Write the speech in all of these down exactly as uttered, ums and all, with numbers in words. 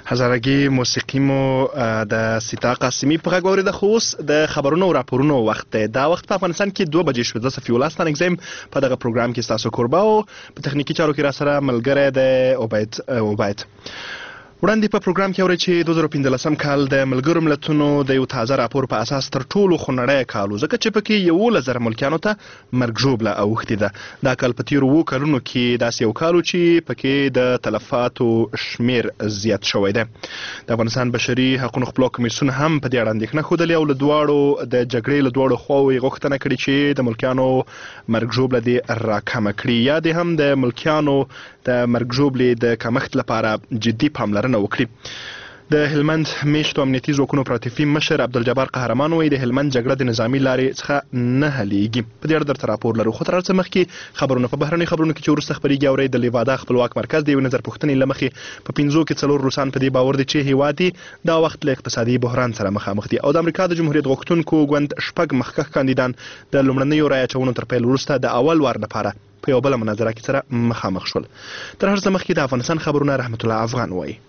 هزارګي موسیقي مو د سیتا قاسمي په غږ واورېده. خو اوس د خبرونو او راپورونو وخت دی. دا وخت په افغانستان کې دوه بجې شوې. زه صفي الله ستانکزیم په دغه پروګرام کې ستاسو کوربه او په تخنیکي چارو کې راسره ملګری دی عبید عبید. وړاندې په پروګرام کې اورئ چې دوه زره پنځلسم کال د ملګرو ملتونو د یو تازه راپور په اساس تر ټولو خونړی کال و، ځکه چې پکې یولس زره ملکیانو ته مرګ ژوبله اوښتې ده. دا کال په تېرو اوو کلونو کې داسې یو کال و چې پکې د تلفاتو شمېر زیات شوی دی. د افغانستان بشري حقونو خپلواک کمیسیون هم په دې اړه اندېښنه ښودلې او له دواړو د جګړې له دواړو خواوو یې غوښتنه کړې چې د ملکیانو مرګ ژوبله دې راکمه کړي یا دې هم د ملکیانو د مرګ ژوبلې د کمښت لپاره جدي پاملرنه وکړي. د هلمند میشتو امنیتي ځواکونو پراتیفي مشر عبدالجبار قهرمان وایي د هلمند جګړه د نظامي لارې څخه نه حلیږي. په دې اړه درته راپور لرو. خو تر هر څه مخکې خبرونه په بهرنۍ خبرونو کې چې وروسته خپرېږي اورئ د لیوادا خپلواک مرکز د یوې نظر پوښتنې له مخې په پنځو کې څلور روسان په دې باور دي چې هېواد یې دا وخت له اقتصادي بحران سره مخامخ دي او د امریکا د جمهوریت غوښتونکو ګوند شپږ مخکښ کاندیدان د لومړنیو رایه اچونو تر پیل وروسته د اول وار لپاره په یوه بله مناظره کې سره مخامخ شول. تر هر څه مخکې د افغانستان خبرونه رحمت الله افغان وایي.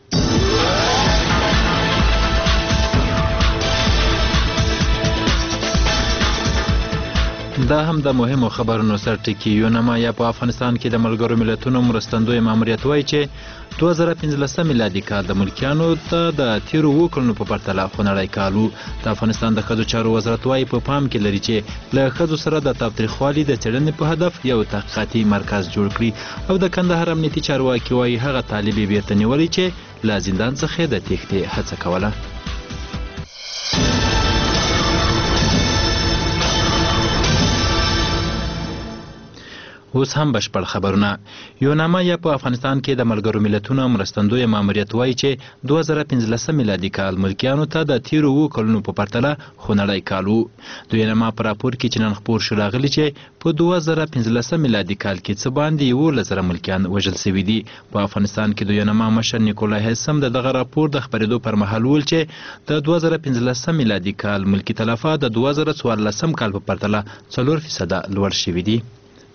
دا هم د مهمو خبرونو سرټکي. یونما یا په افغانستان کې د ملګرو ملتونو مرستندوی ماموریت وایي چې دوه زره پنځلسم میلادي کال د ملکیانو ته د تېرو اوو کلونو په پرتله خونړی کال و. د افغانستان د ښځو چارو وزارت وایي په پام کې لري چې له ښځو سره د تاوتریخوالي د څېړنې په هدف یو تحقیقاتي مرکز جوړ کړي او د کندهار امنیتي چارواکي وایي هغه طالب یې بیرته نیولی چې له زندان څخه د تېښتې هڅه کوله. اوس هم بشپړ خبرونه. یوناما یا په افغانستان کې د ملګرو ملتونو مرستندوی ماموریت وایي چې دوه زره پنځلسم میلادي کال ملکیانو ته د تېرو اوو کلونو په پرتله خونړی کال و. د یوناما په راپور کې چې نن خپور شو راغلي چې په دوه زره پنځلسم میلادي کال کې څه باندې یولس زره ملکیان وژل سوي دي. په افغانستان کې د یوناما مشر نیکولای هیسم د دغه راپور د خپرېدو پر مهال وویل چې د دوه زره پنځلسم میلادي کال ملکي تلفات د دوه زره څوارلسم کال په پرتله څلور فیصده لوړ شوي دي.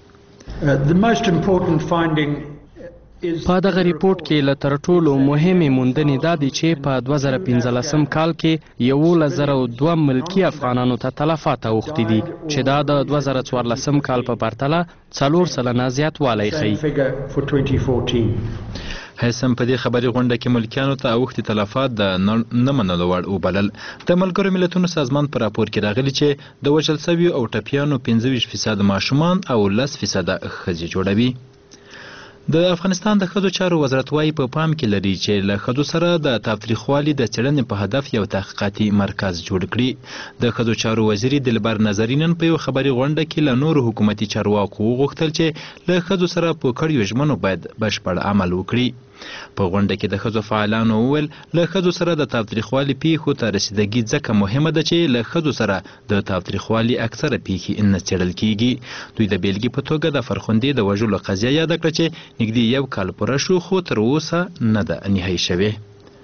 په دغه ریپورت کې له تر ټولو مهمې موندنې دا دي چې په دوه زره پنځلسم کال کې یولس زره او دوه ملکي افغانانو ته تلفات اوښتي دي چې دا د دوه زره څوارلسم کال په پرتله څلور سلنه زیاتوالی ښیي. هیسم په دې خبري غونډه کې ملکیانو ته اوښتي تلفات د نه منلو وړ وبلل. د ملګرو ملتونو سازمان په راپور کې راغلي چې د وژل سویو او ټپیانو پنځه ویشت فیصده ماشومان او لس فیصده ښځې جوړوي. د افغانستان د ښځو چارو وزارت وایي په پام کې لري چې له ښځو سره د تاوتریخوالي د څېړنې په هدف یو تحقیقاتي مرکز جوړ کړي. د ښځو چارو وزیري دلبر نظري نن په یو خبري غونډه کې له نورو حکومتي چارواکو وغوښتل چې له ښځو سره په کړیو ژمنو باید بشپړ عمل وکړي. په غونډه کې د ښځو فعالانو وویل له ښځو سره د تاوتریخوالي پیښو ته رسیدګي ځکه مهمه ده چې له ښځو سره د تاوتریخوالي اکثره پیښې نه څېړل کیږي. دوی د بیلګې په توګه د فرخندې د وژلو قضیه یاده کړه چې نږدې یو کال پوره شو خو تر اوسه نه ده نهایي شوې.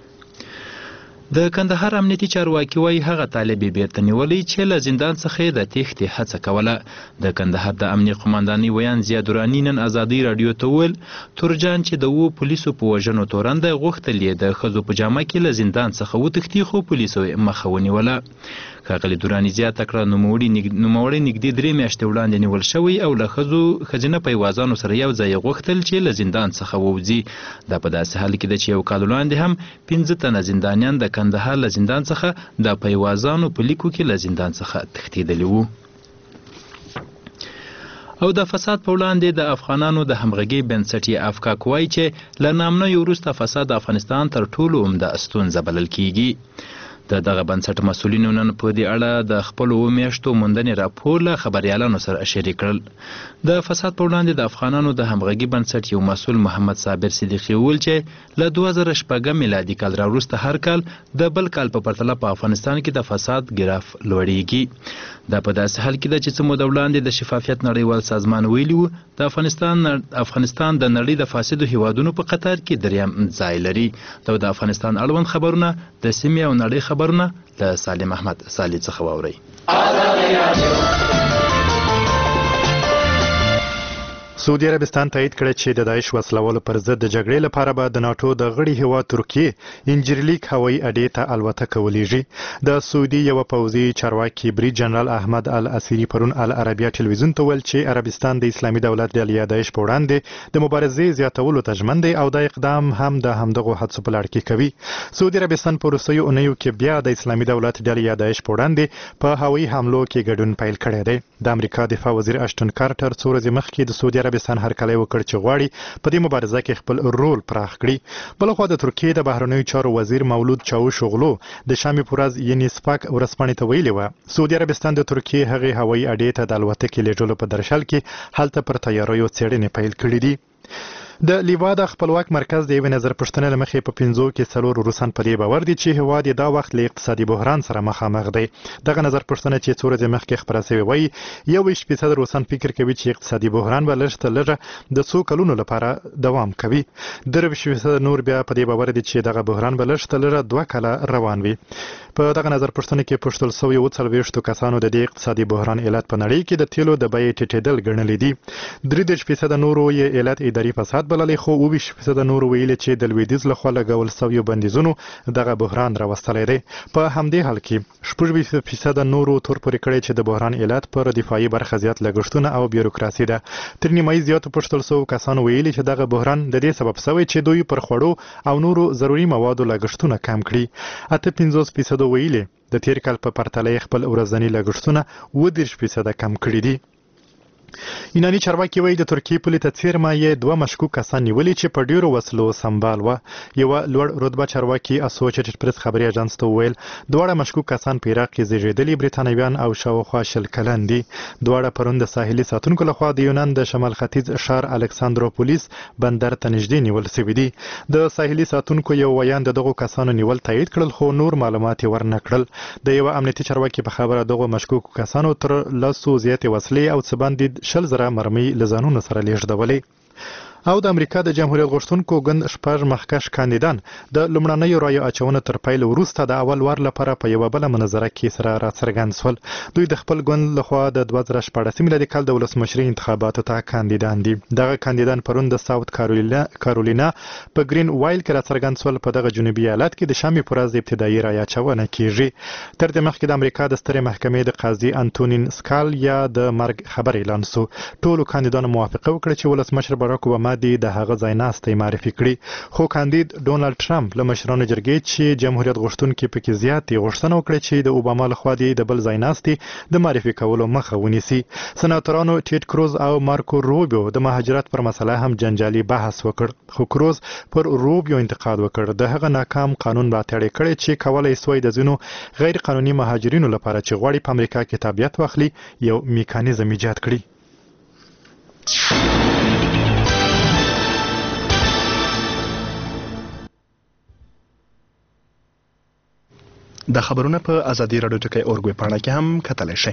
د کندهار امنیتي چارواکي وایي هغه طالب یې بیرته نیولی چې له زندان څخه د تېښتې هڅه کوله. د کندهار د امنیې قماندانۍ ویان ضیا دراني نن ازادۍ راډیو ته وویل تورجان چې د اوو پولیسو په وژنو تورن دی غوښتل یې د ښځو په جامه کې له زندان څخه وتښتي خو پولیسو یې مخه ونیوله. ښاغلي دراني زیاته کړه نوموړی نږدې درې میاشتې وړاندې نیول شوی او له ښځو ښځینه پیوازانو سره یو ځای یې غوښتل چې له زندان څخه ووځي. دا په داسې حال کې ده چې یو کال وړاندې هم پنځه تنه زندانیان د کندهار له زندان څخه د پیوازانو په لیکو کې له زندان څخه تښتېدلي وو. او د فساد په وړاندې د افغانانو د همغږۍ بنسټ یې افکاک وایي چې له نامنیو وروسته فساد د افغانستان تر ټولو عمده ستونزه بلل کیږي. د دغه بنسټ مسؤلینو نن په دې اړه د خپلو اوو میاشتو موندنې راپور له خبریالانو سره شریک کړل. د فساد په وړاندې د افغانانو د همغږي بنسټ یو مسؤل محمد صابر صدیقي وویل چې له دوه زره شپږم میلادي کال راوروسته هر کال د بل کال په پرتله په افغانستان کې د فساد ګراف لوړیږي. دا په داسې حال کې ده چې څه موده وړاندې د شفافیت نړیوال سازمان ویلي وو د افغانستان افغانستان د نړۍ د فاسدو هیوادونو په قطار کې دریم ځای لري. دا د افغانستان اړوند خبرونه د سیمې او نړۍ خبرونه له سالم احمد سالي څخه واورئ. سعودي عربستان تایید کړی چې د داعش وسلوالو پر ضد د جګړې لپاره به د ناتو د غړي هیواد ترکیې انجیرلیک هوایي اډې ته الوتکه ولیږي. د سعودي یو پوځي چارواکي برید جنرال احمد الاسیری پرون العربیه ټلویزیون ته ویل چې عربستان د اسلامي دولت ډلې داعش په وړاندې د مبارزې زیاتولو ته ژمن دی او دا اقدام هم د همدغو هڅو په لړ کې کوي. سعودي عربستان په وروستیو اونیو کې بیا د اسلامي دولت ډلې داعش په وړاندې په هوایي حملو کې ګډون پیل کړی دی. د امریکا دفاع وزیر اشټن کارټر څو ورځې مخکې د سعودي عربستان هرکلی وکړ چې غواړي په دې مبارزه کې خپل رول پراخ کړي. بلخوا د ترکیې د بهرنیو چارو وزیر مولود چاوشوغلو د شامي پورز یعنی سپاک ورسپانې ته ویلي و سعودي عربستان د ترکیې هغې هوایي اډې ته د الوتکې لیږلو په درشل کې هلته پر تیاریو څېړنې پیل کړي دي. د لیوا د خپلواک مرکز د یوې نظر پوښتنې له مخې په پنځو کې څلور روسان په دې باور دي چې هیواد یې دا وخت له اقتصادي بحران سره مخامخ دی. دغه نظر پوښتنه چې څو ورځې مخکې خپره شوې وایي یوویشت فیصد روسان فکر کوي چې اقتصادي بحران به لږ تر لږه د څو کلونو لپاره دوام کوي. درویشت فیصد نور بیا په دې باور دي چې دغه بحران به لږ تر لږه دوه کاله روان وي. په دغه نظر پوښتنه کې پوښتل شوي اووه څلوېښتو کسانو د دې اقتصادي بحران علت په نړۍ کې د تیلو د بیې ټیټېدل ګڼلي دي. درې دېرش فیصده نورو یې علت اداري فساد بللی خو اووه فیصد نور ویلي چې د لویدیځ لخوا لګول شویو بندیزونو دغه بحران راوستلی دی. په همدې حال کې شپږ فیصد نورو تور پورې کړی چې د بحران علت پر دفاعي برخه زیات لګښتونه او بیروکراسي ده. تر نیمایي زیاتو پوښتل شوو کسانو ویلي چې دغه بحران د دې سبب شوی چې دوی پر خوړو او نورو ضروري موادو لګښتونه کم کړي. اته پنځوس فیصد ویلي د تیر کال په پرتله خپل ورځني لګښتونه اووه دېرش فیصده کم کړي دي. یوناني چارواکي وایي د ترکیې پولې ته څیرمه یې دوه مشکوک کسان نیولي چې په ډیرو وسلو سمبال وه. یوه لوړ رتبه چارواکي اسوسییټډ پریس خبري اژانس ته وویل دواړه مشکوک کسان په عراق کې زیږېدلي بریتانویان او شاوخوا شل کلن دي. دواړه پرون د ساحلي ساتونکو لخوا د یونان د شمال ختیځ ښار الکساندروپولیس بندر ته نږدې نیول شوي دي. د ساحلي ساتونکو یو ویان د دغو کسانو نیول تایید کړل خو نور معلومات یې ورنه کړل. د یوه امنیتي چارواکي په خبره دغو مشکوکو کسانو تر لسو زیاتې وسلې او څه باندې شل زره مرمۍ له ځانونو سره لیږدولې. او د امریکا د جمهوریت غوښتونکو ګوند شپږ مخکښ کاندیدان د لومړنیو رایو اچونه تر پیل وروسته د اول وار لپاره په یوه بله مناظره کې سره راڅرګند شول. دوی د خپل ګوند لخوا د دوه زره شپاړسم میلادي کال د ولسمشرۍ انتخاباتو ته کاندیدان دي. دغه کاندیدان پرون د ساوت کارولینا کارولینا په گرین وایل کې راڅرګند شول. په دغه جنوبي ایالت کې د شامي پورز ابتدایي رایه اچونه کیږي. تر دې مخکې د امریکا د سترې محکمې د قاضي انټونین سکال یا د مرګ خبر اعلان شو. ټولو کاندیدانو موافقه وکړه چې ولسمشر باراک اوباما دی د هغه ځای ناستې معرفي کړي. خو کاندید ډونالد ټرمپ له مشرانو جرګې چې جمهوریت غوښتونکي پکې زیاتې غوښتنه وکړه چې د اوباما لخوا د بل ځای ناستې د معرفي کولو مخه ونیسي. سناتورانو ټیټ کروز او مارکو روبیو د مهاجرت پر مسله هم جنجالي بحث وکړ. خو کروز پر روبیو انتقاد وکړ د هغه ناکام قانون ملاتړ کړی چې کولای سوی د ځینو غیر قانوني مهاجرینو لپاره چې غواړي په امریکا کې تابعیت واخلي یو میکانیزم ایجاد کړي. د خبرونه په ازادي راډیو ټکی اورګوي پاڼه کې هم کتلی شئ.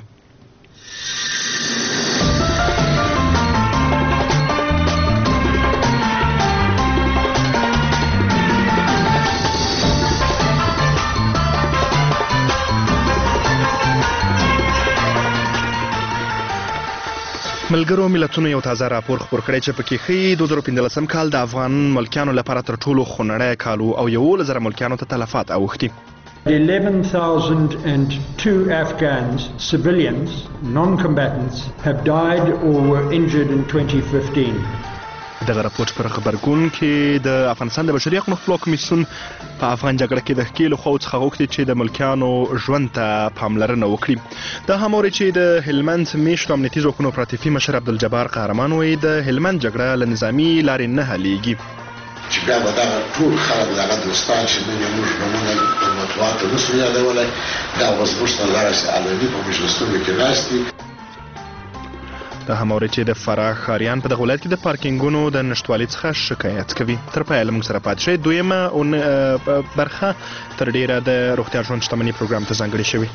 ملګرو ملتونو یو تازه راپور خپور کړی چې پکې ښیي دوه زره پنځلسم کال د افغان ملکیانو لپاره تر ټولو خونړی کال و او یولس زره ملکیانو ته تلفات اوښتي. eleven thousand two Afghans, civilians, non-combatants, have died or were injured in twenty fifteen. دغه راپور پر خبرګون کې د افغانستان د بشري حقوقو خپلواک کمیسیون په افغان جګړه کې د ښکېلو خواو څخه غوښتي چې د ملکیانو ژوند ته پاملرنه وکړي. دا هم اوري چې د هلمند میشتو امنیتي ځواکونو پراتیفي مشر عبدالجبار قهرمان وایي د هلمند جګړه له نظامي لارې نه حلیږي. چې بیا به دغه ټول خلک دغه دوستان چې نن یې موږ نومونه په مطبوعاتو نسو یادولی دا اوس موږ ته دغسې الودي په مجلسونو کې ناست دي. دا هم اوري چې د فراه ښاریان په دغه ولایت کې د پارکینګونو د نشتوالي څخه شکایت کوي. تر پایه له موږ سره پاتې شئ. دویمه برخه تر ډیره د روغتیا ژوند شتمني پروګرام ته ځانګړې شوې.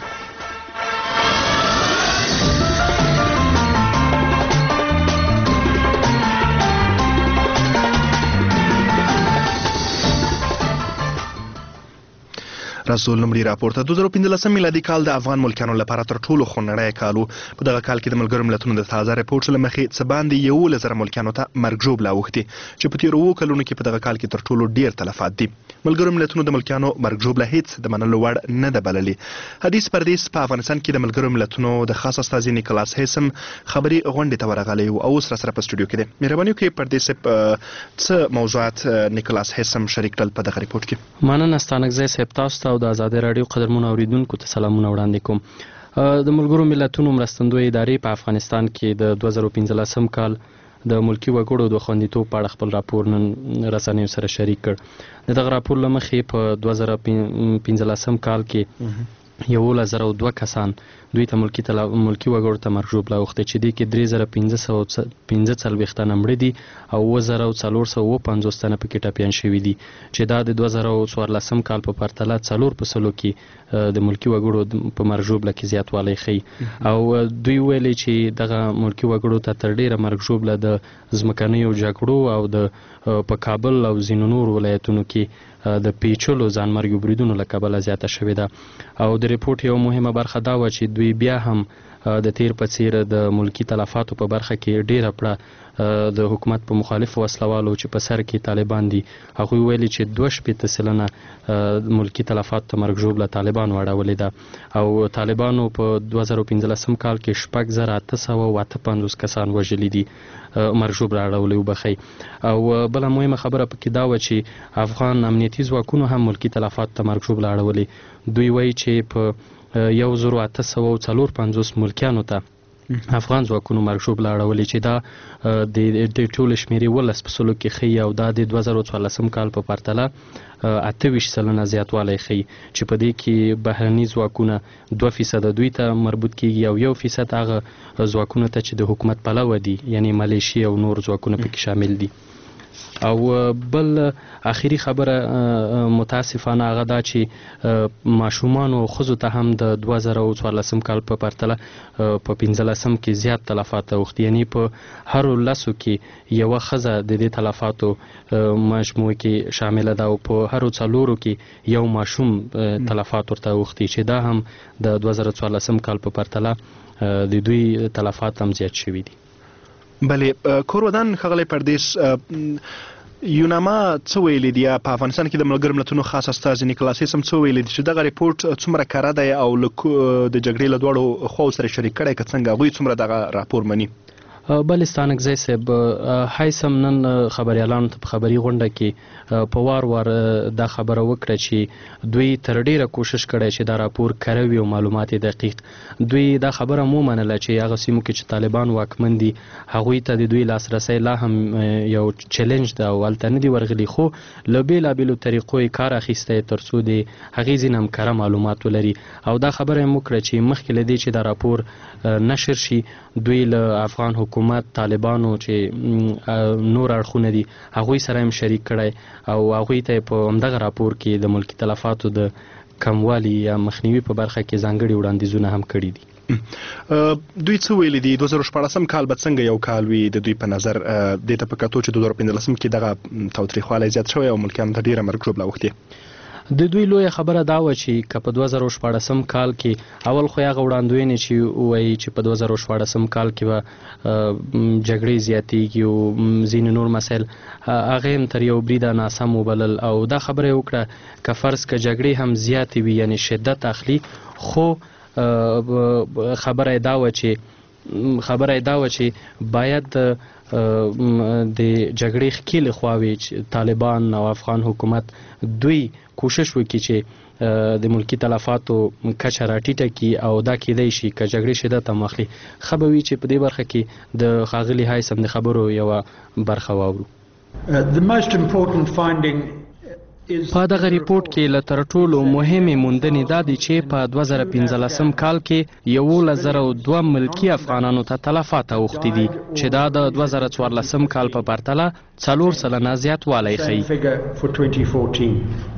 رسول نمبري راپورته دوه زره پنځلسم میلادي کال د افغان ملکیانو لپاره تر ټولو خونړی کال و. په دغه کال کې د ملګرو ملتونو د تازه رپورټ له مخې څه باندې یولس زره ملکیانو ته مرګ ژوبله اوښتې چې په تېرو اوو کلونو کې په دغه کال کې تر ټولو ډېر تلفات دي. ملګرو ملتونو د ملکیانو مرګ ژوبله هیڅ د منلو وړ نه ده بللې. حدیث پردیس په افغانستان کې د ملګرو ملتونو د خاص استازي نیکلاس هیسم خبري غونډې ته ورغلی و او اوس راسره په سټوډیو کې دی. مهرباني وکړئ پردیس صاحب څه موضوعات نیکلاس هیسم شریک کړل په دغه رپورټ کې؟ مننه ستانکزی صاحب، تاسو ته او د ازادۍ راډیو قدرمنو اوریدونکو ته سلامونه وړاندې کوم. د ملګرو ملتونو مرستندوی ادارې په افغانستان کې د دوه زره پنځلسم کال د ملکی وګړو د خوندیتوب په اړه خپل راپور نن رسنیو سره شریک کړ. د دغه راپور له مخې په دوه زره پنځلسم کال کې یولس زره او دوه کسان دوی ته ملکی تلا... ملکی وګړو ته مرګ ژوبله اوښتې چې دې کې درې زره پنځه سوه پنځه څلوېښت تنه مړه دي او اووه زره او څلور سوه اووه پنځوس تنه پکې ټپیان شوي دي چې دا د دوه زره او څوارلسم کال په پرتله څلور په سلو کې د ملکی وګړو په مرګ ژوبله کې زیاتوالی ښیي. او دوی ویلي چې دغه ملکی وګړو ته تر ډیره مرګ ژوبله د ځمکنیو جګړو او د په کابل او ځینو نور ولایتونو کې د پیچلو ځانمرګي بریدونو له کبله زیاته شوې ده. او د رپورټ یو مهمه برخه دا وه چې دوی بیا هم د تیر په څیر د ملکی تلفاتو په برخه کې ډیره پړه د حکومت په مخالف وسلوالو چې په سر کې طالبان دي هغوی ویلي چې دوه شپېته سلنه ملکی تلفات ته مرګ ژوبله طالبانو اړولې ده او طالبانو په دوه زره پنځلسم کال کې شپږ زره اته سوه او اته پنځوس کسان وژلي دي مرګ ژوبله اړولې وبخئ. او بله مهمه خبره پکې دا وه چې افغان امنیتي ځواکونو هم ملکی تلفات ته مرګ ژوبله اړولې. دوی وایي چې په یو زرو اته سوه او څلور پنځوس ملکیانو ته افغان ځواکونو مرګ ژوبله اړولې چې دا د ټولې شمېرې ولس په سلو کې ښیي او دا د دوه زره څوارلسم کال په پرتله اته ویشت سلنه زیاتوالی ښیي چې په دې کې بهرني ځواکونه دوه فیصده دوی ته مربوط کیږي او یو فیصد هغه ځواکونو ته چې د حکومت پلوه دي یعنی ملیشي او نور ځواکونه پکې شامل دي. او بل اخیری خبره متاسفانه هغه دا چې ماشومان او ښځو ته هم د دوه زره څوارلسم کال په پرتله په پنځلسم کې زیات تلفات اوښتي، یعنی په هرو لسو کې یوه ښځه د دې تلفاتو مجموعې کې شامله ده او په هرو څلورو کې یو ماشوم تلفات ورته اوښتي چې دا هم د دوه زره څوارلسم کال په پرتله د دوی تلفات هم زیات شوي دي. بله کورودان ښاغلی پردیس یوناما څه ویلي دي په افغانستان کې د ملګرو ملتونو خاص استازي نیکلاس هیسم څه ویلي دي چې دغه رپورټ څومره کره دی او د جګړې له دواړو خواو سره شریک کړی که څنګه هغوی څومره دغه راپور مني؟ بلې ستانکزی صاحب هیسم نن خبریالانو ته په خبري غونډه کې په وار وار دا خبره وکړه چې دوی تر ډیره کوشش کړی چې دا راپور کره وي او معلومات دقیق. دوی دا خبره مو منله چې هغه سیمو کې چې طالبان واکمن دي هغوی ته د دوی لاسرسی لا هم یو چیلنج ده او هلته نه دي ورغلي، خو له بېلابېلو طریقو یې کار اخیستی تر څو د هغې ځینې هم کره معلومات ولري. او دا خبره یې وکړه چې مخکې له دې چې دا راپور نشر شي دوی له افغان حکومت طالبانو چې نور اړخونه دي هغوی سره هم شریک کړی او هغوی ته په همدغه راپور کې د ملکی تلفاتو د کموالي یا مخنیوي په برخه کې ځانګړي وړاندیزونه هم کړي دي. دوی څه ویلي دي دوه زره شپاړسم کال به څنګه یو کال وي د دوی په نظر دې ته په کتو چې دوه زره پنځلسم کې دغه تاوتریخوالی زیات شوی او ملکیانو ته ډېره مرګ ژوبله اوښتې؟ د دوی لویه خبره دا وه چې که په دوه زره شپاړسم کال کې اول خو هغه وړاندوینې چې وایي چې په دوه زره شپاړسم کال کې به جګړې زیاتېږي او ځینې نور مسایل هغې هم تر یو بریده ناسم وبلل او دا خبره یې وکړه که فرض که جګړې هم زیاتې وي یعنی شدت اخلي خو خبره یې دا وه چې خبره یې دا وه چې باید د جګړې ښکېلې خواوې طالبان او افغان حکومت دوی کوشش وکړي چې د ملکی تلفاتو کچه راټیټه کړي او دا کیدای شي که جګړې شدت هم واخلي. ښه به وي چې په دې برخه کې د ښاغلي هیسم د خبرو یوه برخه واورو. په دغه ریپورټ کې له تر ټولو مهمې موندنې دا دي چې په دوه زره پنځلسم کال کې یولس زره او دوه ملکي افغانانو ته تلفات اوښتي دي چې دا د دوه زره څوارلسم کال په پرتله څلور سلنه زیاتوالی ښیي.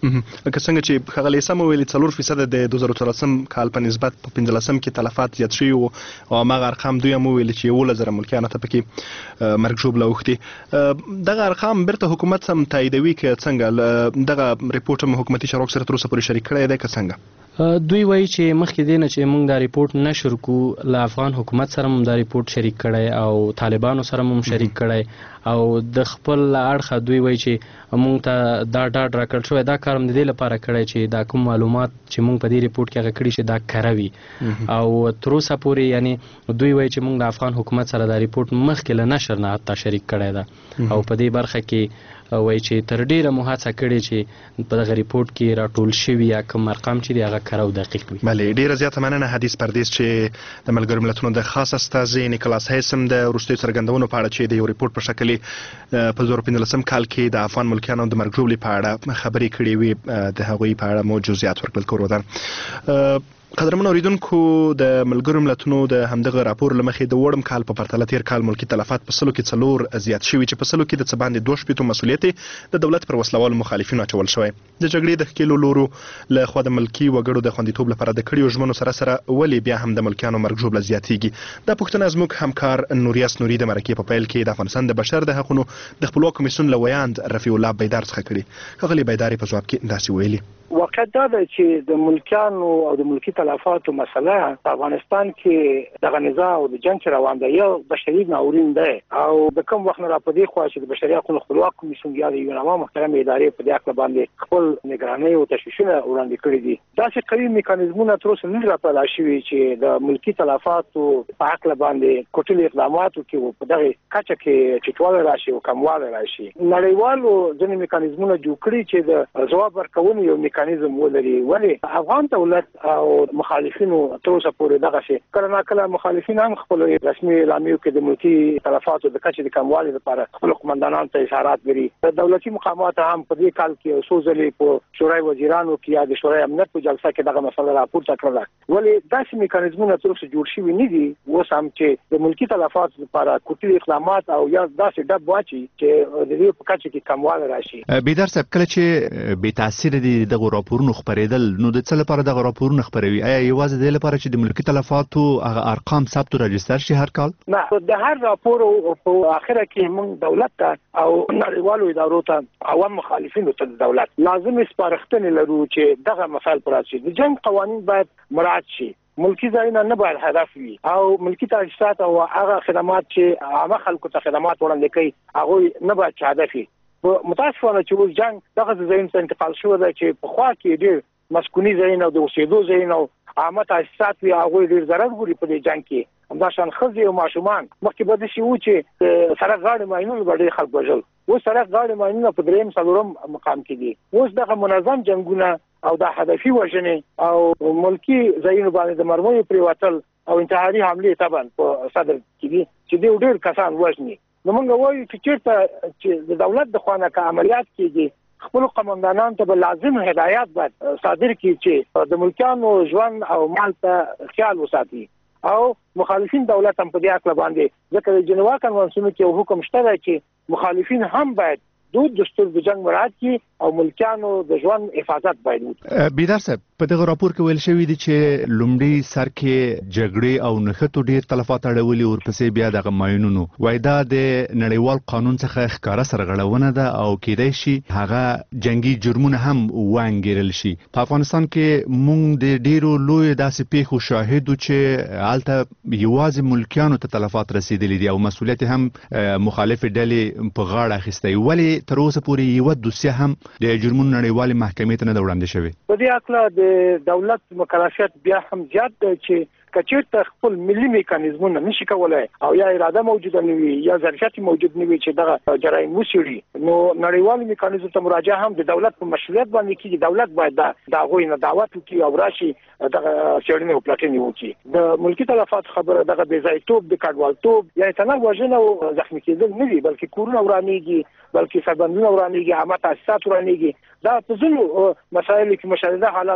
لکه څنګه چې ښاغلي سم ویلي څلور فیصد د دوه زره څلورلسم کال په نسبت په پنځلسم کې تلفات زیات شوي وو او هماغه ارقام دوی هم وویل چې یولس زره ملکیانو ته پکې مرګ ژوبله اوښتي. دغه ارقام بیرته حکومت هم تاییدوي که څنګه دغه ریپورټ هم حکومتي چارواکو سره تر اوسه پورې شریک کړی دی که څنګه؟ دوی وایي چې مخکې دی نه چې موږ دا ریپورټ نشر کړو له افغان حکومت سره هم دا ریپورټ شریک کړی او طالبانو سره هم شریک کړی او د خپل اړخه دوی وایي چې موږ ته دا ډاډ راکړل شوی دا کار هم د دې لپاره کړی چې دا کوم معلومات چې موږ په دې ریپورټ کې هغه کړي چې دا کره وي او تر اوسه پورې یعنی دوی وایي چې موږ د افغان حکومت سره دا ریپورټ مخکې له نشر نه حتی شریک کړی ده او په دې برخه کې وایي چې تر ډیره مو هڅه کړې چې په دغه ریپورټ کې راټول شوي یا کوم ارقام چې دي هغه کره او دقیق وي. بلې ډیره زیاته مننه حدیث پردیس چې د ملګرو ملتونو د خاص استازي نیکلاس هیسم د وروستیو څرګندونو په اړه چې د یو ریپورټ په شکل په زر پنځلسم کال کې د افغان ملکیانو د مرګ ژوبلې په اړه خبرې کړې وي د هغوی په اړه مو جزئیات ورکړل کورودن. قدرمن اوریدونکو د ملګرو ملتونو د همدغه راپور له مخې د وړم کال په پرتله تیر کال ملکي تلفات په سلو کې څلور زیات شوي چې په سلو کې د څه باندې دوه شپېتو مسؤلیت د دولت پر وسلوالو مخالفینو اچول شوی. د جګړې د ښکېلو لورو له خوا د ملکي وګړو د خوندیتوب لپاره د کړیو ژمنو سره سره ولې بیا هم د ملکیانو مرګ ژوبله زیاتیږي؟ دا پوښتنه زموږ همکار نوریاس نوري د مرکې په پیل کې د افغانستان د بشر د حقونو د خپلواک کمیسیون له ویاند رفیع الله بیدار څخه کړي. ښاغلي بیدار په ځواب کې داسې ویلي: واقعیت دا دی چې د ملکیانو او د ملکي تلفاتو مسله په افغانستان کې دغه نزاع او د جنګ روان دی یو بشري ناورین دی او د کوم وخت نه را پدې خو چې د بشري حقوقو خپلواک کمیسیون یا د یونامه محترمه ادارې په دې اړه باندې خپل نگراني او تشویشونه وړاندې کړي دي. دا چې قوي میکانیزمونه تر اوسه نه را پیدا شوي چې د ملکي تلفاتو په اړه باندې کوټلي اقداماتو کې په دغه کچه کې چټواله راشي او کمواله راشي. نړیوالو ځینې میکانیزمونه جوړ کړي چې د ځواب ورکونې یو میکانیزم ولري. ولی افغان دولت او مخالفینو تر اوسه پورې دغه شي کله نه کله مخالفین هم خپل رسمي اعلامیو کې د ملکي تلفاتو د کچې د کموالي لپاره خپل قومندانانو ته اشارات لري. د دولتي مقامات هم په دې کال کې څو ځلې په شورای وزیرانو کې یا د شورای امنیت په جلسه کې دغه مسله راپورته کړله. ولی داسې میکانیزمونه تر اوسه جوړ شوي نه دي اوس هم چې د ملکي تلفاتو لپاره کوټلي اقدامات او یا داسې ډب واچي چې د دې په کچه کې کمواله راشي. بیدار صاحب، کله چې بې تاثیر دي دغه راپورونه خبرېدل نو د څه لپاره دغه راپورونه خبروي؟ آیا یوازې د لپاره چې د ملکي تلفاتو هغه ارقام ثبت او راجستر شي هر کال؟ نه، د هر راپور په اخره کې موږ دولت ته او نړیوالو ادارو ته عوام مخالفینو ته دولت لازم سپارښتنې لرو چې دغه مسایل پر راشي. د جنگ قوانین باید مراعات شي. ملکی ځایونه نه باید هدف وي او ملکی تاسیسات او هغه خدمات چې عامه خلکو ته خدمات وړاندې کوي هغه نه باید هدف وي. متاسفانه چې اوس جنگ دغه ځایونو ته انتقال شوی دی چې په خوا کې ډېر مسکوني ځایونه او د اوسېدو ځایونه او عامه تاسیسات وي هغوی ډېر ضرر ګوري په دې جنګ کې. همداشان ښځې او ماشومان مخکې به داسې وو چې سړک غاړې ماینونه به ډېر خلک وژل، اوس سړک غاړې ماینونه په درېیم څلورم مقام کې دي. اوس دغه منظم جنګونه او د هدفي وژنې او ملکي ځایونو باندې د مرمیو پرېوتل او انتحاري حملې طبعا په صدر کې دي چې دوی ډېر کسان وژني. نو موږ وایو چې چېرته چې د دولت د خوا نه که عملیات کېږي خپل قومندانانو ته به لازم هدایات باید صادر کړي چې د ملکیانو ژوند او مال ته خیال وساتي او مخالفین دولت هم په دې اړه باندې ځکه د جنوا کنوانسیون کې یو حکم شته چې مخالفین هم باید دود دستور د جنگ مراعات کی او ملکیانو د ژوند حفاظت باید وکړي. بیدار صاحب، په دغه راپور کې ویل شوی دی چې لومړی سر کې جګړې او نښتو ډېر تلفات اړولي ورپسې بیا دغه ماینونو وای دا د نړیوال قانون څخه ښکاره سرغړونه ده او کېدای شي هغه جنگي جرمونه هم وانګیرل شي. په افغانستان کې مونږ د ډېرو لوی داسې پیښو شاهدو چې هلته یوازې ملکیانو ته تلفات رسیدلي دي او مسؤلیت هم مخالف ډلې په غاړه اخیستی. ولې تر اوسه پورې یوه دوسیه هم د جرمونو نړیوالې محکمې ته نه ده وړاندې شوې؟ په دې اړه د دولت مکلفیت بیا هم زیات دی چې کچېرته خپل ملي میکانیزمونه نشي کولای او یا اراده موجوده نه وي یا ظرفیت موجود نه وي چې دغه جرایم وڅېړي، نو نړیوال میکانیزم ته مراجعه هم د دولت په مشروعیت باندې کېږي. دولت باید د هغوی نه دعوت وکړي او راشي دغه څېړنې او پلټنې وکړي. د ملکي تلفات خبره دغه بېځایتوب د کډوالتوب یا انسانان وژنه او زخمي کېدل نه دي بلکې کورونه ورانېږي، بلکې سربندونه ورانېږي، عامه تاسیسات ورانېږي. دا په ځینو مسایلو کې مشاهده حالات کې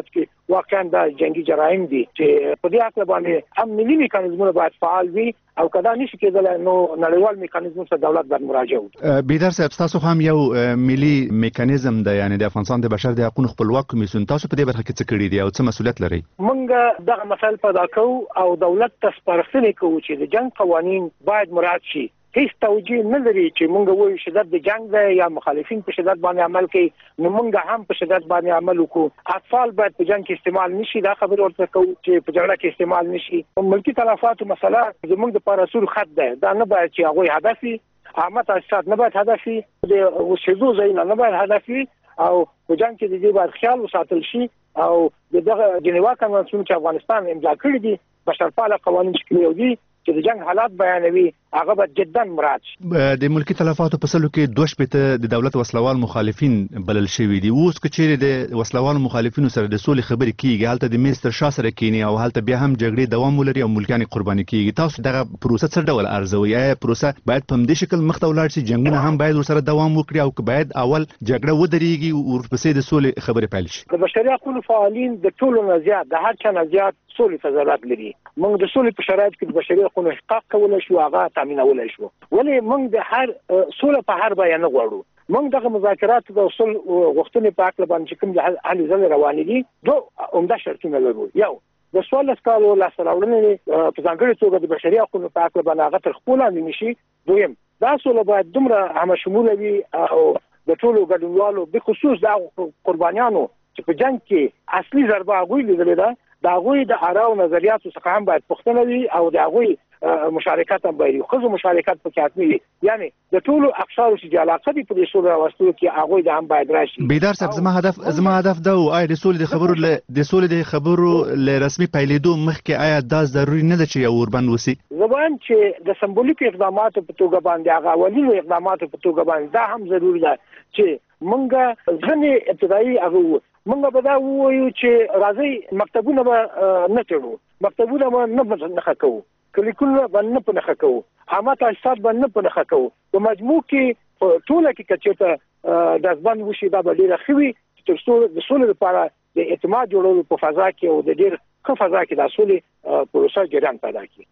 واقعا د جنگي جرایم دي چې په دې اړه باندې هم ملي میکانیزمونه باید فعال وي او کدا نشي کېدل نو نړیوال میکانیزم سره دولت باید مراجعه وکړي. بیدار صاحب تاسو هم یو ملي میکانیزم د یعنی د افغانستان د بشر د حقوقو خپلواک کمیسیون تاسو په دې برخه کې څه کړی دی او څه مسولیت لري؟ موږ دغه مسایل پیدا کوو او دولت ته سپارښتنې کوو چې د جنگ قوانین باید مراعات شي. هیڅ توجیه نه لري چې موږ وایو شدت د جنگ دی یا مخالفین په شدت باندې عمل کوي نو موږ هم په شدت باندې عمل وکړو. اطفال باید په جنگ کې استعمال نشي دا خبر ورته کوو چې په جګړه کې استعمال نشي. ملکی تلفاتو مسله زموږ د پاراسور خط ده دا نه باید چې هغه هدفي عامه تاسیسات نه باید هدفي د وشدو ځایونه نه باید هدفي او په جنگ کې د دې باید خیال وساتل شي او دغه جنیوا کنوانسیون چې افغانستان امضا کړی دي بشرپاله قوانین چې کوي دي چې د جنگ حالات بیانوي هغه به جدا مراعات شي. د ملکی تلفاتو په سلو کې دوه شپېته د دولت وسلوال مخالفین بلل شوي دي. اوس که چیرې د وسلوال مخالفینو سره د سولې خبرې کیږي هلته د میز تر شا سره کینی او هلته بیا هم جګړې دوام ولري او ملکیان قرباني کیږي. تاسو دغه پروسه څه ډول ارزوي؟ آیا پروسه باید په همدې شکل مخ ته ولاړ شي جنگونه هم باید ورسره دوام وکړي او که باید اول جګړه ودرېږي او ورپسې د سولې خبرې پیل شي؟ د بشري حقوقو فعالین د ټولو نه زیات د هر چا نه زیات سولې ته ضرورت لري. موږ د سولې په شرایط کې د بشري حقوقو احقاق کولای شو هغه تامینولای شو. ولې موږ د هر سوله په هر بیان غواړو. موږ دغه مذاکرات د اصول غوښتنې په اړه باندې کوم د حل ځل روان دي دوه عمده شرطونه لرو. یو د سوال اسکالو لاسته راوړنې په ځانګړي توګه د بشري حقوقو په اړه باندې هغه تر خپل لاندې نشي. دویم دا سوله باید دومره همشموله وي او د ټولو ګډونوالو به خصوص د قربانیانو چې په جنگ کې اصلي ضربه غوي لیدل ده دا غوي د آراو نظریاتو څخه هم باید پوښتنه وي او دا غوي مشارکت هم باید خو مشارکت په کې حتمي یعنی د ټولو اقشارو چې علاقه دي په سولې راوستلو کې هغه د هم باید راشي. بیدار صاحب زما هدف زما هدف دا و آیا د سولې د خبرو له د سولې د خبرو له رسمي پیلېدو مخکې آیا دا ضروري نه ده چې یو اوربند وسی؟ زبان چې د سمبولیک اقداماتو په توګه باندې هغه اولینو اقداماتو په توګه باندې دا هم ضروري ده چې مونږه ځنې ابتدایي هغه مونږ به دا وایو چې راځي مکتبونه به نه چړو مکتبونه به نه نه کوو کلیکونه به نه په نه کوو عامه تاسیسات به نه په نه کوو په مجموع کې ټول کې کچته د ځبان وشي دا به ډیره خوي تر څو د سولې لپاره د اعتماد جوړولو په فضا کې او د ډیر ښه فضا کې د سولې پروسه جریان پیدا کړي.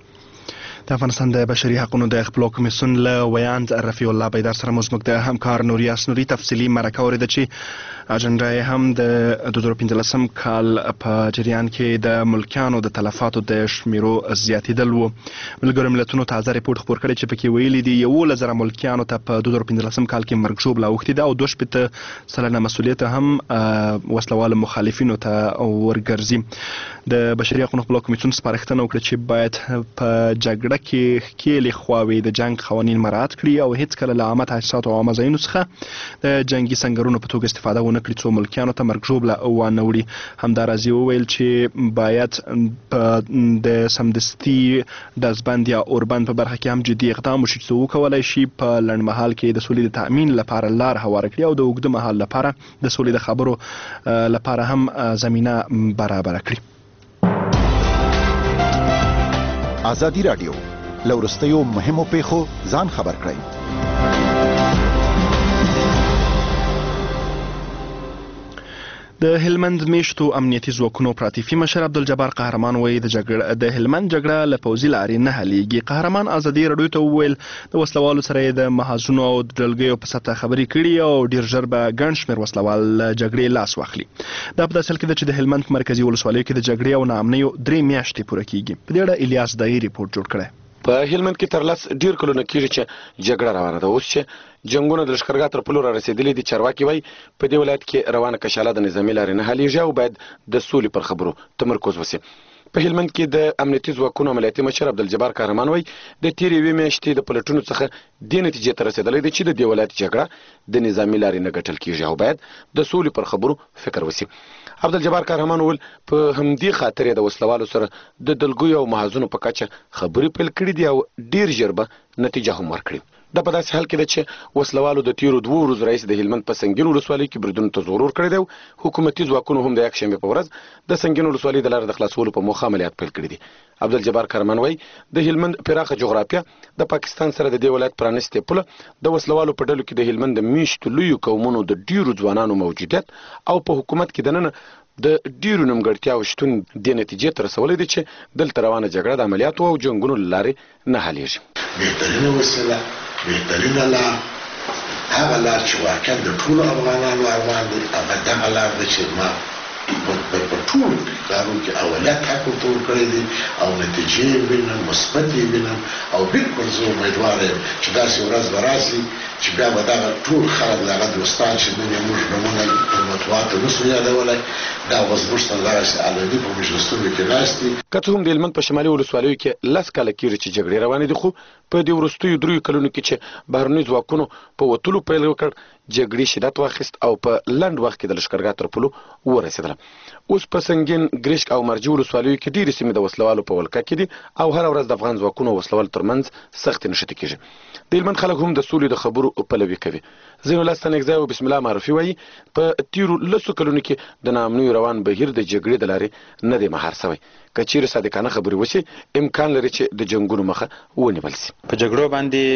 د افغانستان د بشري حقوقو د خپلواک کمیسیون له ویاند رفیع الله بیدار سره موږ د همکار نوریاس نوري تفصیلی مرکه اوریده چې اجنډا هم د دوه زره پنځلسم کال په جریان کې د ملکیانو د تلفاتو د شمیرو زیاتیدل وو. ملګرو ملتونو تازه ریپورت خپور کړی چې پکې ویلي دي یو لزر ملکیانو ته په دوه زره پنځلسم کال کې مرګ ژوبله اوښتې ده او دوه شپېته سلنه مسؤلیت هم وسلوال مخالفینو ته ورګرځي. د بشري حقوقو خپلواک کمیسیون سپارښتنه وکړه چې باید په جګړه کې خېلې خواوې د جنگ قوانین مراعات کړي او هیڅ کله له عامه تاسیساتو او عامه ځایونو څخه د جنگي سنګرونو په توګه استفاده ونه کړي څو ملکیانو ته مرګ ژوبله ونه وړي. همداراز وویل چې باید د سمدستي ډزبند یا اوربند په برخه کې هم جدي اقدام وشي چې وکولای شي په لنډمهال کې د سولې د تأمین لپاره لار هواره کړي او د اوږده مهال لپاره د سولې د خبرو لپاره هم زمینه برابره کړي. ازادي رادیو لورستیو مهمو پیښو ځان خبر کړئ. د هلمند میشتو امنیتي ځواکونو پراتیفي مشر عبدالجبار قهرمان وایي د جګړه د هلمند جګړه له پوځي لارې نه حلیږي. قهرمان ازادي رادیو ته وویل د وسلوالو سره د محاذونو او ډلګیو په سطح خبرې کړي او ډیر ژر به ګڼ شمېر وسلوال جګړې لاس واخلي. دا په داسې حال کې ده چې د هلمند په مرکزي ولسوالیو کې د جګړې او ناامنیو درې میاشتې پوره کیږي. په دې اړه الیاس دایي ریپورت جوړ کړی. په هلمند کې تر لس ډیر کلونه کېږي چې جګړه روانه ده. اوس چې جنگونه د لښکرګاه تر پلو را رسېدلي دي چارواکي وایي په دې ولایت کې روانه کشاله د نظامي لارې نه حلیږي او باید د سولې پر خبرو تمرکز وشي. په هلمند کې د امنیتي ځواکونو عملیاتي مشر عبدالجبار قهرمان وایي د تیرې یوې میاشتې د پلټونو څخه دې نتیجې ته رسېدلی دی چې د دې ولایت جګړه د نظامي لارې نه ګټل کېږي او باید د سولې پر خبرو فکر وشي. عبدالجبار قهرمان وویل په همدې خاطر یې د وسلوالو سره د دلګیو او محاذونو په کچه خبرې پیل کړي دي او ډیر ژر به نتیجه هم ورکړي. دا په داسې حال کې ده چې وسلوالو د تیرو دوه ورځو راهیسې د هلمند په سنګین ولسوالۍ کې بریدونو ته زور ورکړی دی او حکومتي ځواکونو هم د یکشنبې په ورځ د سنګین ولسوالۍ د لارې د خلاصولو په موخه عملیات پیل کړي دي. عبدالجبار قهرمان وایي د هلمند پراخه جغرافیه د پاکستان سره د دې ولایت پرانیستې پوله د وسلوالو په ډلو کې د هلمند د میشتو لویو قومونو د ډیرو ځوانانو موجودیت او په حکومت کې دننه د ډیرو نیمګړتیاو شتون د نتیجې ته رسولی دی چې دلته روانه جګړه د عملیاتو او جنګونو له لارې نه حلیږي. بهترینه وسیله بهترینه لار هغه لار چې واقعا د ټولو افغانانو ارمان دی، هغه دغه لار ده چې ما په ټولو کارونو کې اولت حق ورته ورکړی دی او نتیجې یې وینم، مثبت یې وینم او بالکل زه امیدوار یم چې داسې ورځ به راسي چې بیا به دغه ټول خلک د هغه دوستان چې نن یې موږ نومونه په مطبوعاتو نسو یادولی، دا به زموږ ته دغسې علني په مجلسونو کې ناست دي. که څه هم د هلمند په شمالي ولسوالیو کې لس کاله کېږي چې جګړې روانې دي، خو په دې وروستیو دریو کلونو کې چې بهرني ځواکونو په وتلو پیل وکړ، جګړې شدت واخیست او په لنډ وخت کې د لښکرګاه تر پولو ورسېدله. اوس په سنګین، ګرشک او مرجي ولسوالیو کې ډېرې سیمې د وسلوالو په ولکه کې دي او هره ورځ د افغان ځواکونو او وسلوالو ترمنځ سختې نښتې کېږي. د هلمند خلک هم د سولې د خبرو پلوي کوي. ځینو لاس تنګځای او بسم الله معرفي وایي په تیرو لسو کلونو کې د ناامنیو روان بهیر د جګړې د لارې نه دی مهار سوی. که چیرې صادقانه خبرې وشي، امکان لري چې د جنګونو مخه ونیول شي. په جګړو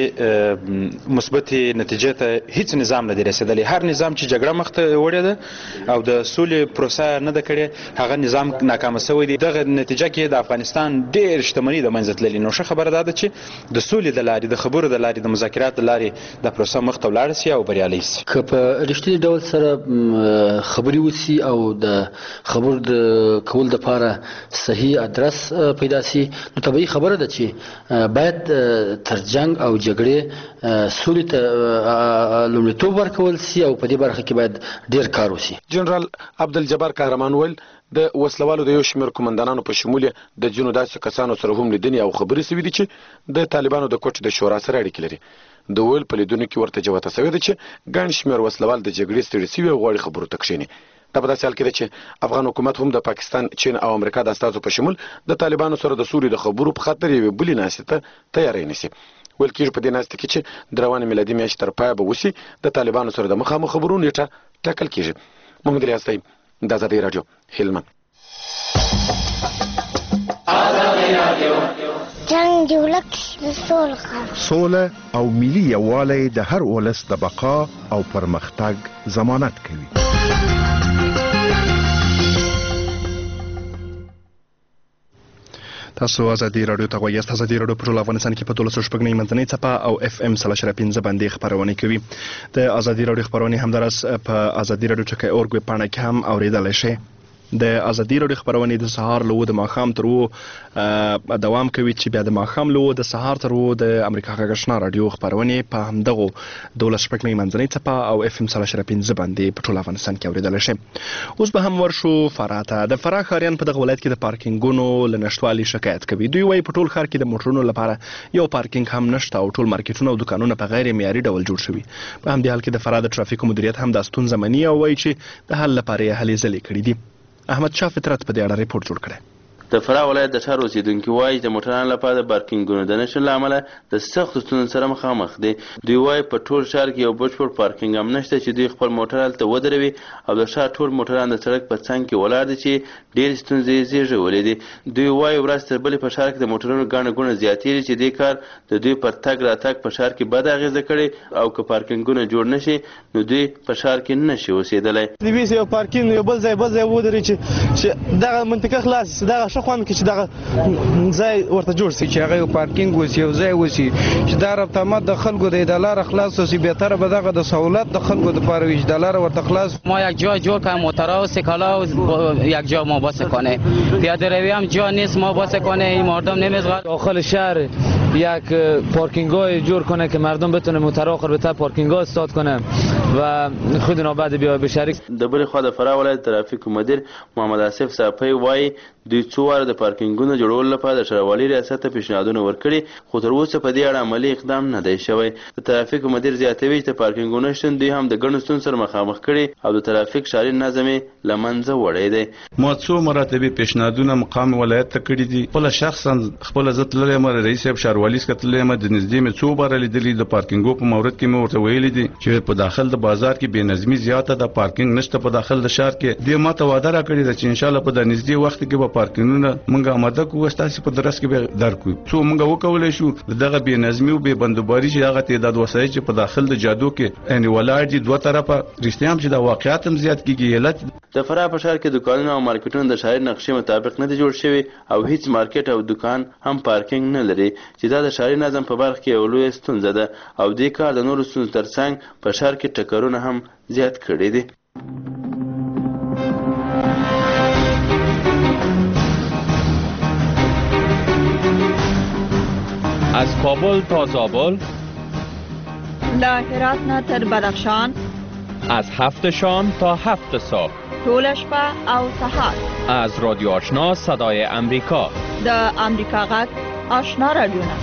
باندې مثبتې نتیجې ته هیڅ نظام نه دی رسېدلی. هر نظام چې جګړه مخته وړې ده او د سولې پروسه نه ده کړې، هغه نظام ناکامه سوی دی. دغه نتیجه کې د افغانستان ډېر شتمني د منځه تللې. نو ښه خبره دا ده چې د سولې د لارې، د خبرو د لارې، د مذاکرات د لارې د پروسه مخته ولاړه سي او بریالۍ سي. که په رښتیني ډول سره خبرې وسي او د خبرو د کول دپاره صحیح ادرس پیدا سي، نو طبیعي خبره ده چې باید تر جنګ او جګړې سولې ته لومړیتوب ورکول سي او په دې برخه کې باید ډېر کار وسي. جنرال عبدالجبار قهرمان ویل د وسلوالو د یو شمېر قومندانانو په شمول د ځینو داسې کسانو سره هم لیدنې او خبرې سوي دي چې د طالبانو د کوټې د شورا سره اړیکې لري. د ویل په لیدونو کې ورته جوته سوې ده چې ګڼ شمېر وسلوال د جګړې ستړي سوي او غواړي خبرو ته کښېني. دا په داسې حال کې ده چې افغان حکومت هم د پاکستان، چین او امریکا د استازو په شمول د طالبانو سره د سولې د خبرو په خاطر یوې بلې ناستې ته تیاری نیسي. ویل کېږي په دې ناستې کې چې د روانې میلادي میاشتې تر پایه به وسي د طالبانو سره د مخامخ خبرو نیټه ټاکل کېږي. محمد الیاس دی، د ازادۍ راډیو، هلمند. جنګ دی ولک د سولې سوله او ملي یووالی د هر ولس د بقا او پرمختګ ضمانت کوي. تاسو ازادي رادیو ته غواړئ. ازادي رادیو په ټول افغانستان کې په دولس شپږ نه منځنۍ څپه او اف ام سل شر پنځه باندې خبرونه کوي. د ازادي رادیو خبرونه همدارس په ازادي رادیو چکه اورګ پاڼه کې هم اوریدل شي. د ازادي رادیو خبرونه د سهار له د ماخام تر وو دوام کوي چې بیا د ماخام له د سهار تر وو د امریکا غږشنا رادیو خبرونه په همدغه دولس شپږ نه منځنۍ څپه او اف ام سل شر پنځه باندې په ټول افغانستان کې اوریدل شي. اوس به هم ورشو فراته. د فراه ښاریان په دغه ولایت کې د پارکینګونو له نشټوالي شکایت کوي. دوی وايي په ټول ښار کې د موټرونو لپاره یو پارکینګ هم نشته او ټول مارکیټونه او دکانونه په غیر معیاري ډول جوړ شوي. په همدې حال کې د فراه د ټرافیکو مدیریت هم د ستونزه مني او وايي چې د حل لپاره یې هلې ځلې کړې دي. احمد شاه فطرت په دې اړه ریپورت جوړ کړی. د فراه ولایت د ښار اوسیدونکي وایي د موټرانو لپاره د پارکینګونو د نشتون له امله د سختو ستونزو سره مخامخ دي. دوی وایي په ټول ښار کې یو بشپړ پارکینګ هم نشته چې دوی خپل موټر هلته ودروي او د ښار ټول موټران د سړک په څنګ کې ولاړ دي چې ډېرې ستونزې یې زېږولې دي. دوی وایي ورځ تر بلې په ښار کې د موټرونو ګڼه ګوڼه زیاتېږي چې دې کار د دوی پر تګ راتګ په ښار کې بده اغېزه کړې او که پارکینګونه جوړ نشي نو دوی په ښار کې نشي اوسېدلی. د یو پارکینګ یو بل ځای بل ځای ودرې چې دغه منطقه خلاص شي، دغه ښه خوند کې چې دغه ځای ورته جوړ شي، چې هغه یو پارکینګ وسي، یو ځای وسي چې دا رابطه د خلکو د لاره خلاص وسي. بهتره به دغه د سهولت د خلکو دپاره وي چې د لاره ورته خلاص. ما یک جا جور کنیم موترها و سیکالا یک جا ما باسه کنه، پیاده روی هم جا نیست ما باسه کنه، این مردم نمیزغد. داخل شهر یک پارکینگ های جور کنه که مردم بتونه موترها آخر بهتر پارکینگ ها استاد کنه و خود نوبت بیا به شریک. د بل خوا د فراه ولایت ترافیکو مدیر محمد آصف صافی وایي دوی څو واره د پارکینګونو جوړولو لپاره د ښاروالي ریاست ته پیشنهادونه ورکړي خو تر اوسه په دې اړه عملي اقدام نه دی شوی. د ترافیکو مدیر زیاتوي چې د پارکینګونو شتون دوی هم د ګڼو ستونزو سره مخامخ کړي او د ترافیک ښاري نظم یې له منځه وړی دی. ما څو مراتبې پیشنهادونه مقام ولایت ته کړي دي. خپله شخصا خپله زه تللی یم، رئیس صاحب ښاروالي څخه تللی یم، د نږدې مې څو باره لیدلي. د پارکینګو په مورد کې مې ورته ویلي دي چې په داخل د د بازار کې بې نظمي زیاته ده، پارکینګ نشته په داخل د ښار کې. دې ماته وعده راکړې ده چې ان شاء الله په د نږدې وخت کې به پارکینګونه موږ آماده کوو، ستاسو په درس کې به درکو. څو موږ وکولای شو دغه بې نظمي او بې بندوباري چې هغه تعداد وسایل چې په داخل د جادو کې یعنی ولاړ دي دوه طرفه رښتیا هم چې د واقعیت هم زیات کیږي. علت د فراه په ښار کې دکانونه او مارکیټونه د ښاري نقشې مطابق نه دي جوړ شوي او هیڅ مارکیټ او دکان هم پارکینګ نه لري چې دا د ښاري نظم په برخه کې یو لویه ستونزه ده او دې کار د نورو ستونزو ترڅنګ په ښار کې ټکرونه هم زیات کړي دي. از کابل تا زابل، له هرات نه تر بدخشان، از هفت شام تا هفت صبح، طول شپه او سحر، از رادیو آشنا صدای امریکا، د امریکا غږ آشنا رادیوونه.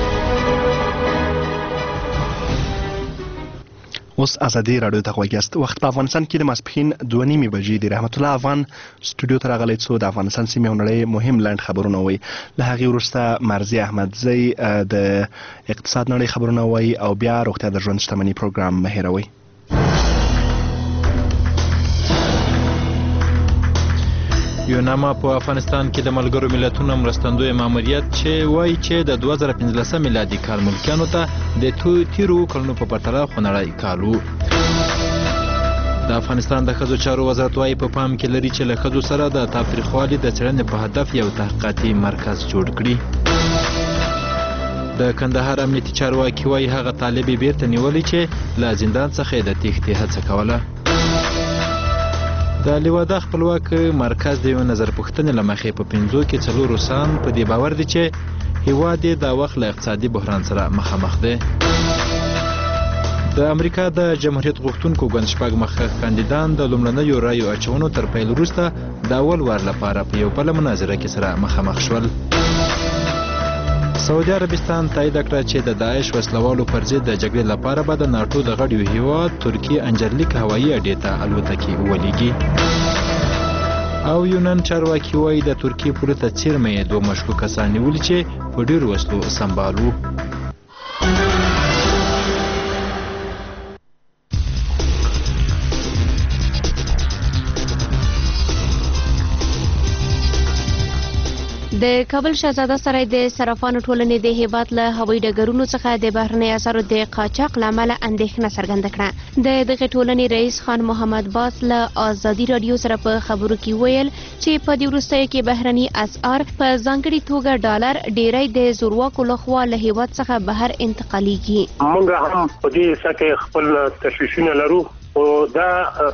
اوس ازادي رادیو ته غوږ یاست. وخت په افغانستان کې د ماسپښین دوه نیمې بجې دی. رحمت الله افغان سټوډیو ته راغلی څو د افغانستان سیمې او نړۍ مهم لنډ خبرونه وایي. له هغې وروسته مرضي احمدزی د اقتصاد نړۍ خبرونه وایي او بیا روغتیا د ژوند شتمني پروګرام مه هېروئ. یوناما په افغانستان کې د ملګرو ملتونو مرستندوی ماموریت چې وایي چې د دوه زره پنځلسم میلادي کال ملکیانو ته د تیرو کلونو په پرتله خونړی کال و. د افغانستان د ښځو چارو وزارت وایي په پام کې لري چې له ښځو سره د تاوتریخوالي د څېړنې په هدف یو تحقیقاتي مرکز جوړ کړي. د کندهار امنیتي چارواکي وایي هغه طالبې بیرته نیولې چې له زندان څخه یې د تېښتې هڅه کوله. د لیواده خپلواک مرکز د یو نظر پوښتنې له مخې په پنځو کې څلور روسان په دې باور دي چې هیواد یې د وخت له اقتصادي بحران سره مخامخ دی. د امریکا د جمهوریت غوښتونکو ګوند شپږ مخکښ کاندیدان د لومړنیو رایو اچونو تر پیل وروسته د اول وار لپاره په یو بله مناظره کې سره مخامخ شول. سعودي عربستان تایید کړه چې د داعش وسلوالو پر ضد د جګړې لپاره به د ناټو د غړیو هیواد ترکیې انجرلیک هوایي اډې ته الوتکې ولېږي. او یونان چارواکي وایي د ترکیې پولې ته څیرمه یې دوه مشکوک کسان نیولي چې په ډېرو وسلو سمبال وو. د کابل شهزاده سرای د صرافانو ټولنې د هیواد له هوایي ډګرونو څخه د بهرنۍ اسعارو د قاچاق له امله اندېښنه څرګنده کړه. د دغې ټولنې رئیس خان محمد باز له ازادي راډیو سره په خبرو کې ویل چې په دې وروستیو کې بهرني اسعار په ځانګړې توګه ډالر ډیری د زورواکو لخوا له هیواد څخه بهر انتقالیږي. موږ هم په دې سکه خپل تشویشونه لرو او دا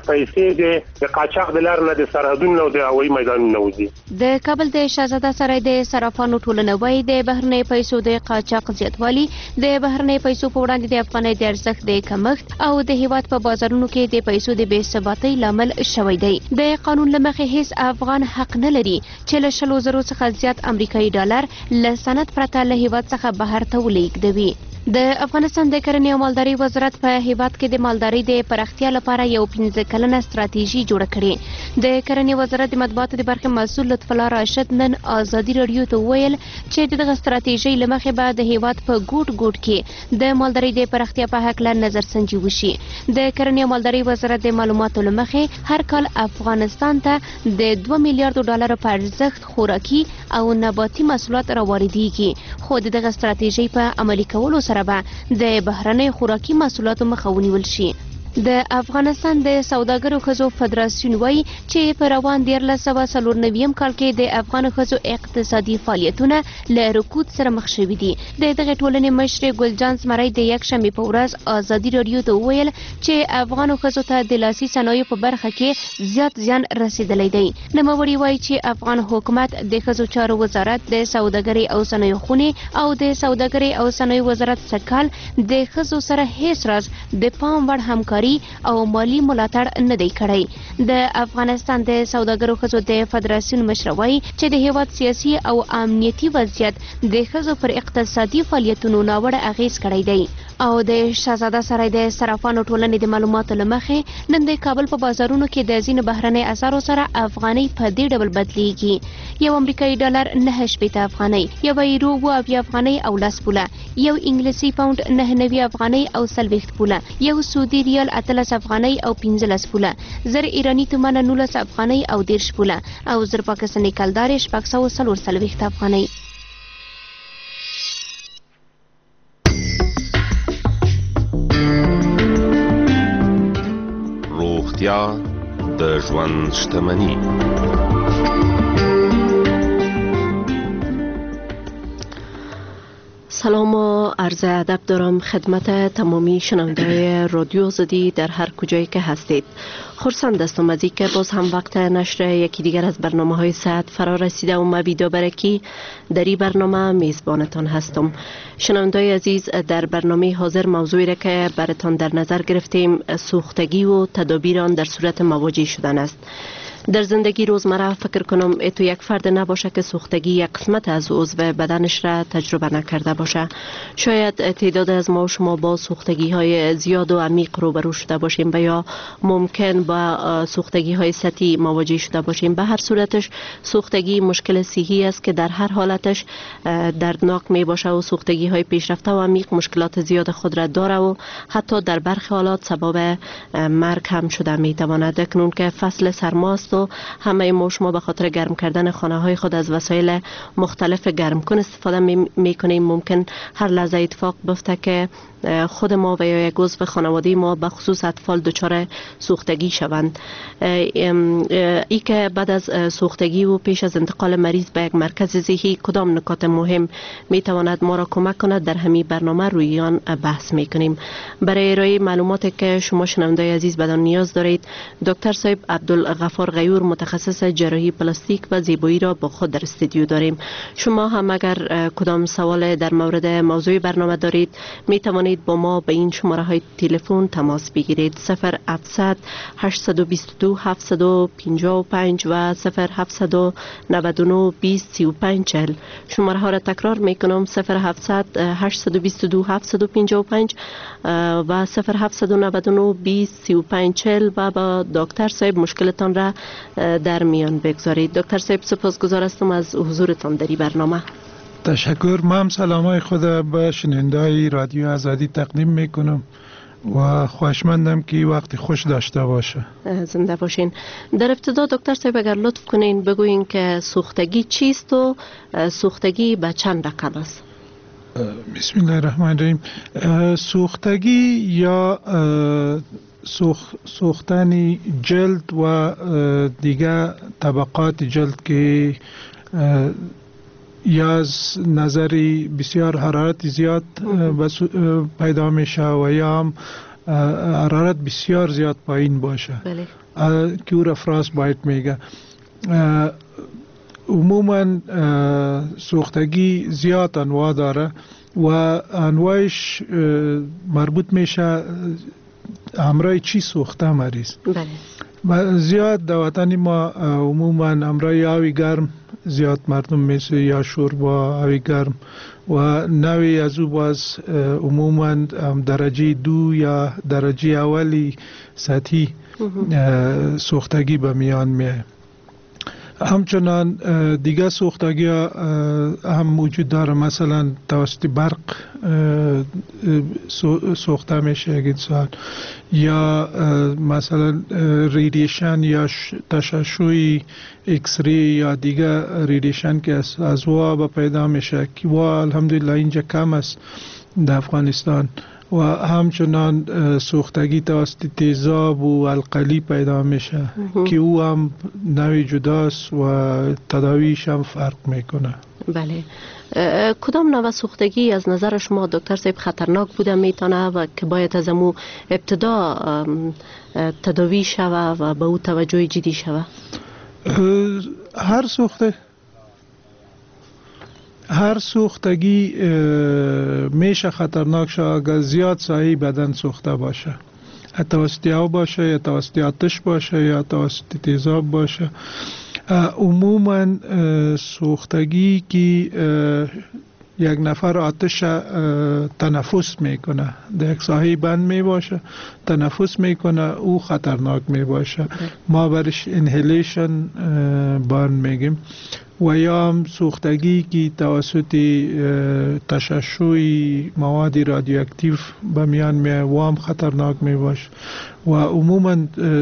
پیسې د قاچاق د لار نه د سرحدونو او د هوایي میدانونو وځي. د کابل د شهزاده سرای د صرافانو ټولنه وایي د بهرنۍ پیسو د قاچاق زیاتوالي د بهرنۍ پیسو په وړاندې د افغانۍ د ارزښت د کمښت او د هیواد په بازارونو کې د پیسو د بې ثباتۍ لامل شوی دی. د قانون له مخې هیڅ افغان حق نه لري چې له شلو زرو څخه زیات امریکایي ډالر له سند پرته له هیواد څخه بهر ته ولېږدوي. د افغانستان د کرنې او مالدارۍ وزارت په هیواد کې د مالدارۍ د پراختیا لپاره یو پنځه کلنه ستراتیژي جوړه کړې. د کرنې وزارت د مطبوعاتو د برخې مسؤل لطف الله راشد نن ازادي راډیو ته وویل چې دغه ستراتیژۍ له مخې به د هیواد په ګوټ ګوټ کې د مالدارۍ د پراختیا په هکله نظرسنجي وشي. د کرنې او مالدارۍ وزارت د معلوماتو له مخې هر کال افغانستان ته د دوه میلیارډو ډالرو په ارزښت خوراکي او نباتي محصولات راواردېږي، خو د دغه ستراتیژۍ په عملي کولو سره به د بهرنۍ خوراکي محصولاتو مخه ونیول شي. د افغانستان د سوداګرو ښځو فدراسیون وایي چې په روان دیارلس سوه څلور نویم کال کې د افغان ښځو اقتصادي فعالیتونه له رکود سره مخ شوي دي. د دغې ټولنې مشرې ګلجان زمری د یکشنبې په ورځ ازادي راډیو ته وویل چې افغانو ښځو ته د لاسي صنایعو په برخه کې زیات زیان رسېدلی دی. نوموړي وایي چې افغان حکومت د ښځو چارو وزارت د سوداګرۍ او صنایعو خونې او د سوداګرۍ او صنایعو وزارت سږکال د ښځو سره هیڅ راز د پام وړ همکاري او مالی ملاتړ نه دی کړی. د افغانستان د سوداګرو ښځو د فدراسیون مشر وایي چې د هیواد سیاسي او امنیتي وضعیت د ښځو پر اقتصادي فعالیتونو ناوړه اغیز کړی دی او د شاهزاده سرای د صرافانو ټولنې د معلوماتو له مخې نن د کابل په بازارونو کې د ځینو بهرنۍ اسعارو سره افغانۍ په دې ډول بدلیږي. یو امریکایي ډالر نه شپېته افغانۍ، یو یورو اووه اویا افغانۍ او لس پوله، یو انګلیسي پاونډ نه نوي افغانۍ او څلوېښت پوله، یو سعودي ریال اتلس افغانۍ او پنځلس پوله، زر ایراني تومنه نولس افغانۍ او دېرش پوله او زر پاکستاني کلدار شپږ سوه څلور څلوېښت افغانۍ. روغتیا د ژوند شتمني. سلام و عرض ادب دارم خدمت تمامی شنونده‌های رادیو آزادی در هر کجایی که هستید. خرسند هستم از اینکه باز هم وقت نشر یکی دیگر از برنامه های ساعت فرا رسیده و من ویدا برکی در این برنامه میزبانتان هستم. شنونده‌های عزیز، در برنامه حاضر موضوعی را که براتان در نظر گرفتیم سوختگی و تدابیر آن در صورت مواجه شدن است. در زندگی روزمره فکر کنم تو یک فرد نباشه که سوختگی یک قسمت از عضو بدنش را تجربه نکرده باشه. شاید تعداد از ما و شما با سوختگی های زیاد و عمیق روبرو شده باشیم و یا ممکن با سوختگی های سطحی مواجه شده باشیم. به هر صورتش سوختگی مشکل صحی است که در هر حالتش دردناک می باشه و سوختگی های پیشرفته و عمیق مشکلات زیاد خود را داره و حتی در برخی حالات سبب مرگ هم شده می تواند. اکنون که فصل سرما است و همه ما شما به خاطر گرم کردن خانه های خود از وسایل مختلف گرم کن استفاده می, می کنیم، ممکن هر لحظه اتفاق بیفته که خود ما و یا یک عضو خانواده ما به خصوص اطفال دچار سوختگی شوند. ای که بعد از سوختگی و پیش از انتقال مریض به یک مرکز صحی کدام نکات مهم می تواند ما را کمک کند در همین برنامه روی آن بحث می کنیم. برای ارائه معلوماتی که شما شنونده عزیز بدان نیاز دارید، دکتر صاحب عبدالغفار غیور متخصص جراحی پلاستیک و زیبایی را با خود در استودیو داریم. شما هم اگر کدام سوال در مورد موضوع برنامه دارید می توانید با ما به این شماره های تلفن تماس بگیرید: صفر هفتصد هشتصد و بیست و دو هفتصد و پنجاه و پنج و صفر هفتصد و نود و نه بیست سی و پنج چهل. شماره ها را تکرار می کنم: صفر هفتصد هشتصد و بیست و دو هفتصد و پنجاه و پنج و صفر هفتصد و نود و نه بیست سی و پنج چهل و با دکتر صاحب مشکلتان را در میان بگذارید. دکتر صاحب سپاسگزار هستم از حضورتان در این برنامه. تشکر. من سلامای خود به شنونده‌های رادیو آزادی تقدیم میکنم و خوشمندم که وقتی خوش داشته باشه. زنده باشین. در ابتدا دکتر صاحب اگر لطف کنین بگوین که سوختگی چیست و سوختگی به چند رقم است؟ بسم الله الرحمن الرحیم. سوختگی یا سوخ سوختن جلد و دیگر طبقات جلد که یا از نظری بسیار حرارت زیاد پیدا میشه و یا هم حرارت بسیار زیاد پایین باشه، بله. که او را فراست بایت میگه. عموما سوختگی زیاد انواع داره و انواعش مربوط میشه همراه چی سوخته مریض. بله. زیاد در وطن ما عموما همراه آبی گرم زیاد مردم میشه یا شوربا آبی گرم و نوی از او باز عموما درجه دو یا درجه اولی سطحی سوختگی به میان میه. همچنان دیگه سوختگی هم موجود داره، مثلا توسط برق سوخته میشه یک انسان، یا مثلا ریدیشن یا تشعشع ایکس ری یا دیگه ریدیشن که از وا پیدا میشه که وا الحمدلله اینجا کم است در افغانستان. و همچنان سوختگی توسط تیزاب و القلی پیدا میشه که او هم نوع جداست و تداویش هم فرق میکنه. بله. کدام نوع سوختگی از نظر شما دکتر صاحب خطرناک بوده میتونه و که باید از امو ابتدا تداوی شوه و به او توجه جدی شوه؟ هر سوخته هر سوختگی میشه خطرناک شد اگر زیاد سایه بدن سوخته باشه، توسط آب باشه یا توسط آتش باشه یا توسط تیزاب باشه. عموما سوختگی که یک نفر آتش تنفس میکنه، در یک ساحه بند می باشه تنفس میکنه، او خطرناک می باشه. ما برش انهیلیشن بان میگیم. و یا هم سوختگی که توسط تشعشع مواد رادیواکتیو به میان می و هم خطرناک می باشه. و عموما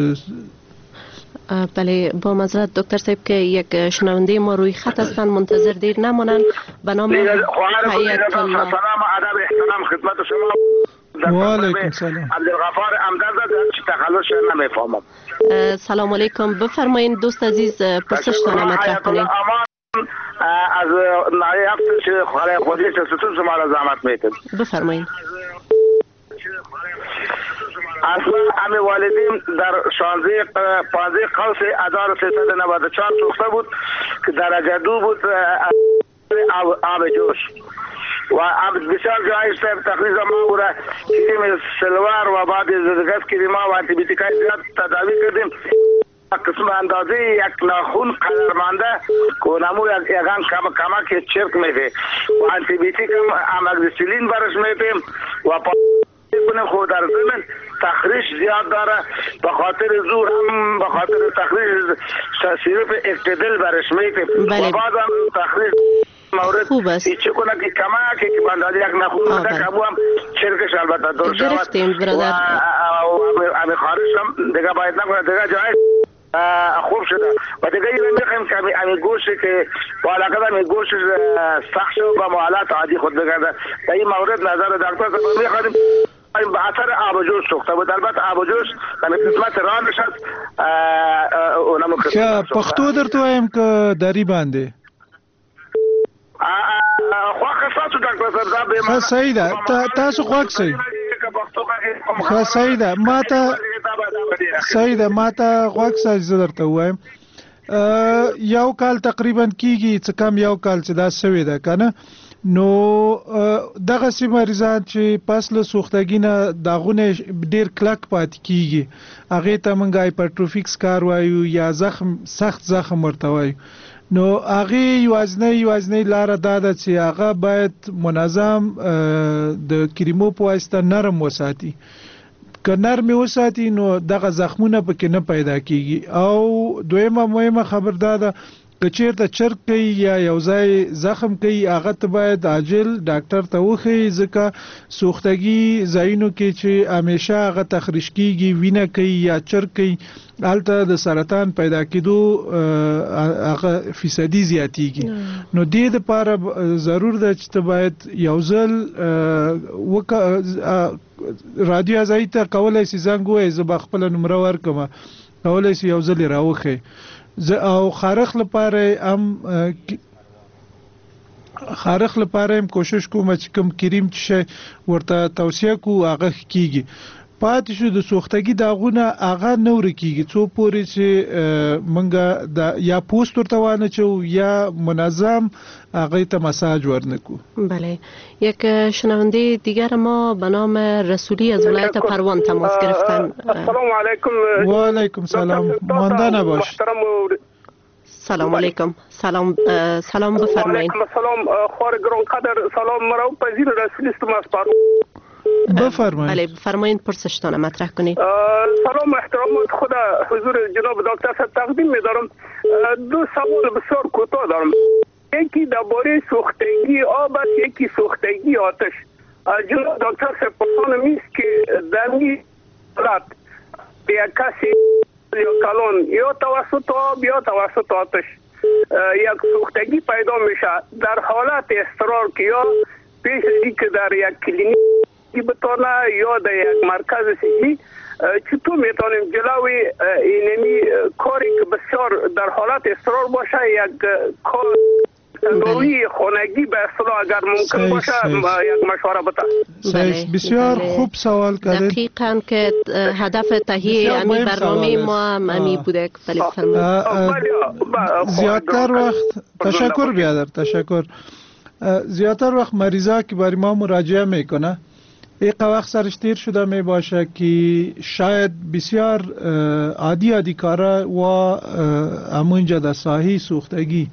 بله با معذرت دکتر صاحب که یک شنونده ما روی خط هستند، منتظر دیر نمانند. به نام هیئت الله. سلام ادب احترام خدمت شما. و علیکم سلام. عبدالغفار امداد چی تخلص نمیفهمم. سلام علیکم، بفرمایید دوست عزیز پرسشتان مطرح کنید. از نایب چه خاله خودی چه ستون شما را زحمت میتون. بفرمایید. اصلا امی والدیم در شانزده پانزده قوس هزار و سیصد و نود و چهار سوخته بود که درجه دو بود آب جوش و بسیار جایش تقریض ما او را کریم سلوار و بعد زدگست کریم و انتیبیتیکای زیاد تداوی کردیم. قسم اندازه یک ناخون قدرمانده که نمو یکان کمک چرک میده و انتیبیتیک هم امگزیسیلین برش میدیم و پا کنیم خود در زمین تخریش زیاد داره، به خاطر زور هم به خاطر تخریش سیروپ اکتدل برش میتیم و بعد هم تخریش مورد ایچه کنه که کمک که بندازی یک نخون بده کمو هم چرکش البته دور شود و امی خارش هم دیگه باید نکنه دیگه جای خوب شده و دیگه این میخوایم که امی گوشی که با علاقه امی گوشی سخت شد و معالات عادی خود بگرده در این مورد نظر دکتر صاحب میخوادیم این به اثر آبجوش سوخته بود. البته آبجوش در خدمت رانش هست اونمو که پختو در تو هم که داری بنده خواهد خستاتو دکتر صاحب خواهد سعیده تاسو خواهد سعید خواهد سعیده ما تا سعیده ما تا خواهد سعید زدر تو هم یو کال تقریبا کیږي څه کم یو کال چې دا سوي ده کنه نو دغه سي مریضان چې پس له سوختګي نه داغونه ډیر کلک پات کیږي هغه ته مونږ هایپرټروفیک سکار وایو یا زخم سخت زخم ورته وایو. نو هغه یوازنی یوازنی لار داده چې هغه باید منظم د کریمو په واسطه نرم وساتي. که نرم وساتي نو دغه زخمونه پکې نه پیدا کیږي. او دویمه مهمه خبر داده که چیرته چرک کوي یا یو ځای زخم کوي هغه ته باید عاجل ډاکټر ته وښیي، ځکه سوختګي ځایونو کې چې همیشه هغه تخریش کیږي وینه کوي یا چرک کوي هلته د سرطان پیدا کېدو هغه فیصدي زیاتیږي. نو دې دپاره ضرور ده چې ته باید یو ځل رادیو ځای ته کولی سي زنګ ووایې زه به خپله نمره ورکړم، کولی سي یو ځل یې راوښیې. او خارخ لپاره هم خارخ لپاره هم کوشش کوم چې کوم کریم چې ورته توصیه کو هغه کیږي. پاتې شو د سوختګي داغونه هغه نور کیږي څو پورې چې منګه د یا پوست ورته وانه چو یا منظم هغه ته مساج ورنکو. بله، یک شنونده دیگر ما به نام رسولی از ولایت پروان تماس گرفتن. السلام علیکم. و علیکم سلام، مانده نباش. سلام علیکم. سلام سلام بفرمایید. علیکم سلام خور گران قدر سلام مرا پذیر رسولی است از پروان. بفرمایید. بله بفرمایید پرسشتان مطرح کنید. سلام احترامات خدا حضور جناب دکتر صاحب تقدیم می‌دارم. دو سوال بسیار کوتاه دارم. یکی درباره سوختگی آب است، یکی سوختگی آتش. جناب دکتر صاحب پرسانم است که در این حالت به یک کسی یا کلان یا توسط آب یا توسط آتش یک سوختگی پیدا میشه در حالت اضطرار که یا پیش از اینکه در یک کلینیک بتونه یا در یک مرکز صحی چطور میتونیم جلوی اینمی کاری که بسیار در حالت اضطرار باشه یک کار تداوی خانگی به اصطلاح اگر ممکن باشه یک مشوره بده. بسیار خوب سوال کردید. دقیقاً که هدف تهیه امی برنامه ما امی بوده که بله بفرمایید. زیادتر وقت تشکر بیادر تشکر زیادتر وقت مریضا که برای ما مراجعه میکنه یک وقت سرش تیر شده می باشه که شاید بسیار عادی عادی کاره و همونجا در ساحه سوختگی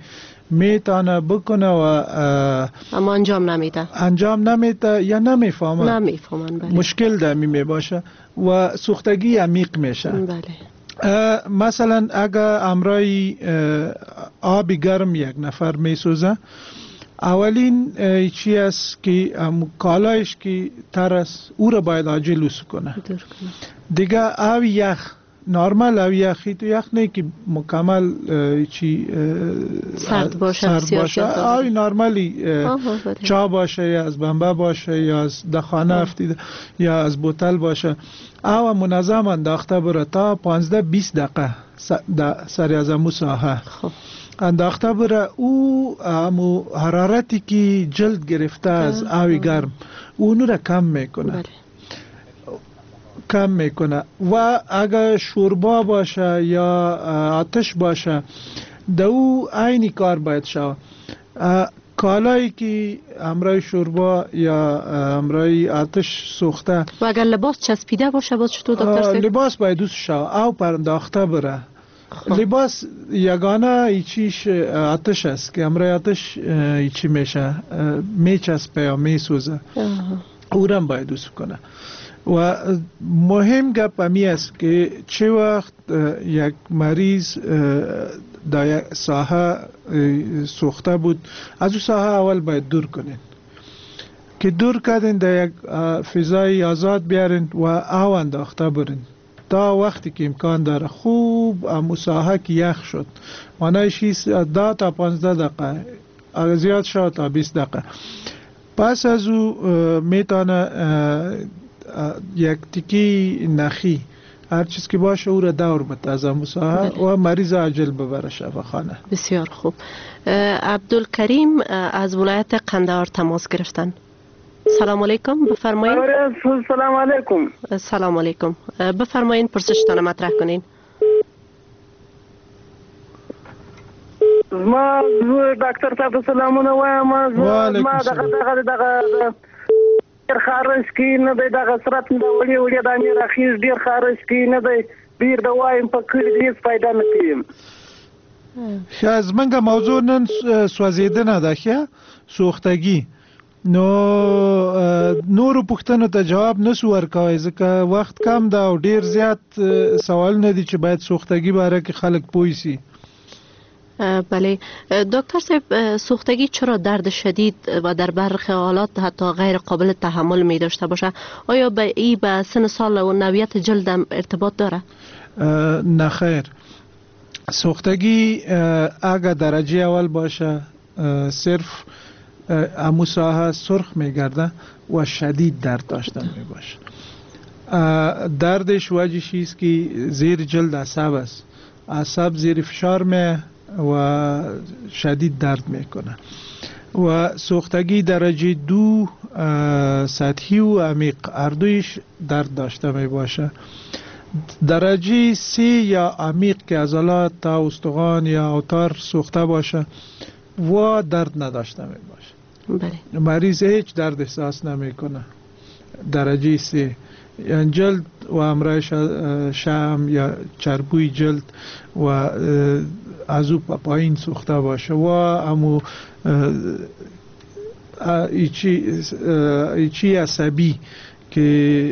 میتونه بکنه و اما انجام نمیده انجام نمیده یا نمیفهمه نمیفهمن بله. مشکل در می باشه و سوختگی عمیق میشه. بله. مثلا اگر امرای آب گرم یک نفر میسوزه، اولین چی است که کالایش که ترس او را باید عاجل لوس کنه. دیگه آب یخ نارمال آب یخی تو یخ نه که مکمل چی سرد باشه، سرد باشه. آب نارمالی چا باشه یا از بمبه باشه یا از دخانه افتیده یا از بوتل باشه، آب منظم انداخته بره تا پانزده بیست دقیقه سری از امو ساحه انداخته بره. او امو حرارتی که جلد گرفته از آب گرم اونو را کم میکنه کم میکنه. و اگر شوربا باشه یا آتش باشه دو او عینی کار باید شود. کالایی که امرای شوربا یا امرای آتش سوخته و اگر لباس چسبیده باشه باز چطور دکتر صاحب؟ لباس باید دوست شود او پرانداخته بره. لباس یگانه ایچیش آتش است که امرای آتش ایچی میشه میچسبه یا میسوزه، اورم باید دوست کنه. و مهم گپ همی است که چه وقت یک مریض در یک ساحه سوخته بود، از او ساحه اول باید دور کنین که دور کردین در یک فضای آزاد بیارین و او انداخته برین تا وقتی که امکان داره خوب امو ساحه که یخ شد، مانایش ده تا پانزده دقیقه اگر زیاد شد تا بیست دقیقه. پس از او میتونه یک تکی نخی هر چیز که باشه او را دور بده از امو ساحه و مریض عاجل ببره شفاخانه. بسیار خوب. عبدالکریم از ولایت قندهار تماس گرفتن. سلام علیکم، بفرمایید. سلام علیکم. سلام علیکم، بفرمایید پرسشتان مطرح کنین. ما دکتر صاحب سلامونه وایم. ما دغه دغه دغه ډیر خارج کې نه دی، دغه سرت نه وړي وړي د امیر اخیز ډیر خارج کې نه دی، ډیر د وایم په کړي هیڅ فائدہ نه کوي. شاز منګه موضوع نن سوځیدنه ده ښه سوختگی نو نورو پوښتنو ته جواب نسو ورکوي ځکه وخت کم ده او ډیر زیات سوال نه دي چې باید سوختگی باره کې خلک پوه شي. بله دکتر صاحب، سوختگی چرا درد شدید و در برخی حالات حتی غیر قابل تحمل می داشته باشه؟ آیا به ای به سن سال و نوعیت جلد ارتباط داره؟ نه خیر. سوختگی اگر درجه اول باشه صرف امو ساحه سرخ می گرده و شدید درد داشته می باشه. دردش وجهش است که زیر جلد عصب است، عصب زیر فشار می و شدید درد میکنه. و سوختگی درجه دو سطحی و عمیق هر دویش درد داشته می باشه. درجه سه یا عمیق که عضلات تا استخوان یا اوتار سوخته باشه و درد نداشته می باشه. بله. مریض هیچ درد احساس نمیکنه. درجه سه یعنی جلد و امرای شم یا چربوی جلد و از او پایین سوخته باشه و امو ایچی ایچی عصبی که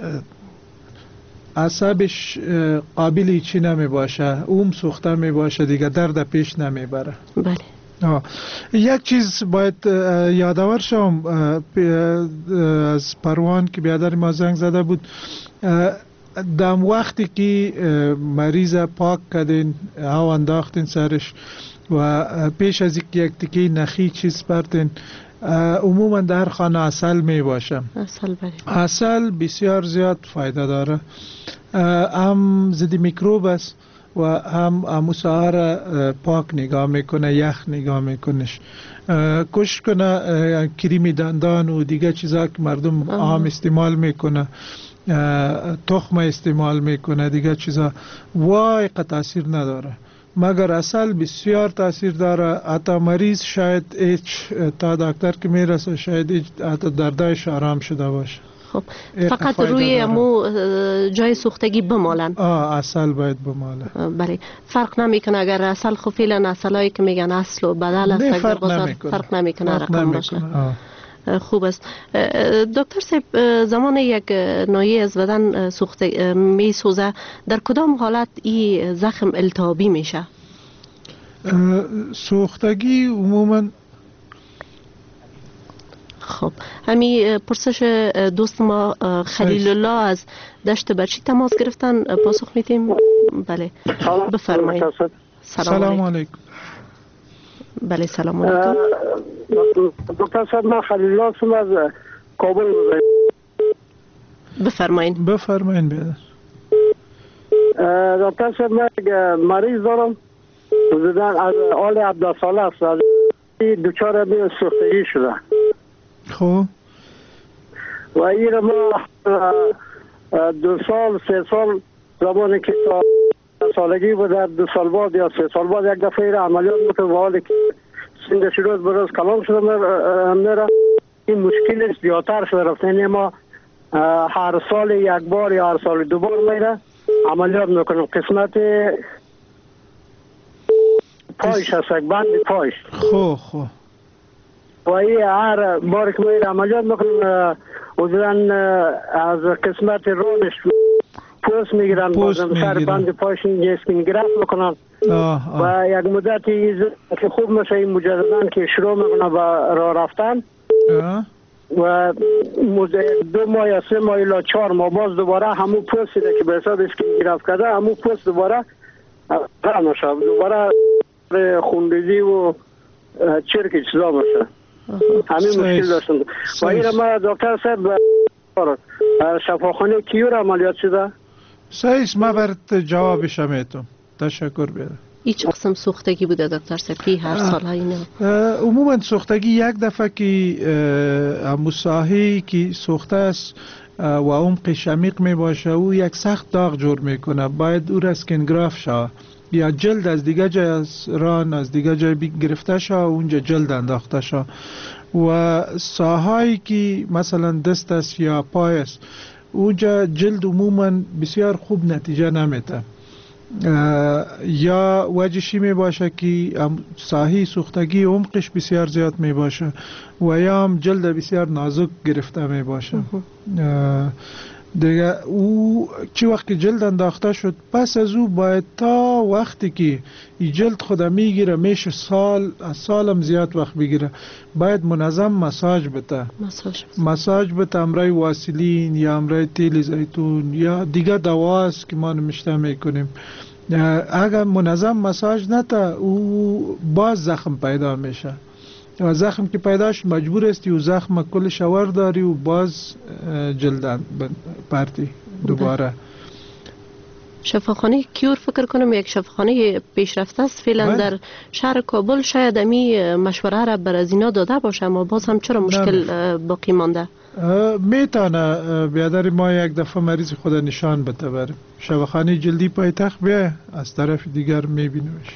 عصبش قابل ایچی نمی باشه اوم سوخته می باشه دیگه درد پیش نمی بره. بله. یک چیز باید یادآور شم از پروان که بیادر ما زنگ زده بود، دم وقتی که مریض پاک کردین او انداختین سرش و پیش از اینکه یک تکی نخی چیز پرتین، عموما در خانه عسل می باشه. عسل بله. عسل بسیار زیاد فایده داره، هم ضد میکروب است و هم امو ساحه پاک نگاه میکنه، یخ نگاه میکنش. کش کنه کریم دندان و دیگه چیزا که مردم عام استعمال میکنه، تخم استعمال میکنه، دیگه چیزا وای تاثیر نداره، مگر عسل بسیار تاثیر داره. حتی مریض شاید ایچ تا دکتر که میرسه شاید ایچ حتی دردایش آرام شده باشه. خب فقط روی امو جای سوختگی بمالن. آه اصل باید بماله. بله فرق نمیکنه اگر اصل خب فعلا اصلایی که میگن اصل و بدل است در بازار فرق نمیکنه رقم باشه. خوب است. دکتر صاحب زمان یک ناحیه از بدن سوخته می سوزه در کدام حالت این زخم التهابی میشه؟ سوختگی عموما خب همی پرسش دوست ما خلیل الله از دشت برچی تماس گرفتن پاسخ میتیم. بله بفرمایید. سلام علیکم. بله سلام علیکم. دکتر صاحب من خلیل الله هستم از کابل. بفرمایید. بفرمایید بیادر. دکتر صاحب من یک مریض دارم زدن از آل عبدالصالح است، از دوچار به سوختگی شده. خب و این ما دو سال سه سال زمانی که سالگی بود در دو سال بعد یا سه سال بعد یک دفعه را عملیات میکنم و حالی که سنده شده بروز کلام شده میره این مشکل زیادتر شده رفته. یعنی ما هر سال یک بار یا هر سال دو بار میره عملیات میکنم. قسمت پایش هست، یک بند پایش. خب خب و این هر بار که میره عملیات میکنم حضورا از قسمت رونش پوست میگیرن، بازم سر بند پایش اسکین گرفت میکنن و یک مدتی که خوب میشه این مجددن که شروع میکنه و راه رفتن آه. و دو ماه یا سه ماه الا چهار ماه باز دوباره همون پوستی که به حساب اسکین گرفت کرده همون پوست دوباره راه میشه، دوباره خوندگی و چرک چیزا میشه. همین مشکل داشتن و این ما دکتر صاحب شفاخانه کیور عملیات شده؟ سایس ما برات جوابش میتونم. تشکر بیاره. هیچ قسم سوختگی بوده دکتر صاحب هر سال ها اینا؟ عموما سوختگی یک دفعه که مساحی که سوخته است و عمق شمیق می باشه او یک سخت داغ جور میکنه، باید او را اسکنگراف شه یا جلد از دیگه جای از ران از دیگه جای گرفته شه اونجا جلد انداخته شه و ساحایی که مثلا دست است یا پای است اونجا جلد عموما بسیار خوب نتیجه نمیده. یا وجهشی می باشه که ساحی سوختگی عمقش بسیار زیاد می باشه و یا هم جلد بسیار نازک گرفته می باشه. دیگه او چی وقت که جلد انداخته شد پس از او باید تا وقتی که این جلد خود میگیره میشه سال از سالم زیاد وقت بگیره باید منظم مساج بده. مساج مساج بده امرای واسلین یا امرای تیل زیتون یا دیگه دواست که ما نمیشته میکنیم. اگر منظم مساج نته او باز زخم پیدا میشه و زخم که پیداش مجبور استی و زخم کل شور داری و باز جلدن پرتی دوباره. شفاخانه کیور فکر کنم یک شفاخانه پیشرفته است فعلا در شهر کابل، شاید امی مشوره را بر از اینا داده باشه اما باز هم چرا مشکل باقی مانده؟ میتونه بیادر ما یک دفعه مریض خود نشان بده بریم شفاخانه جلدی پایتخت بیا از طرف دیگر میبینیمش.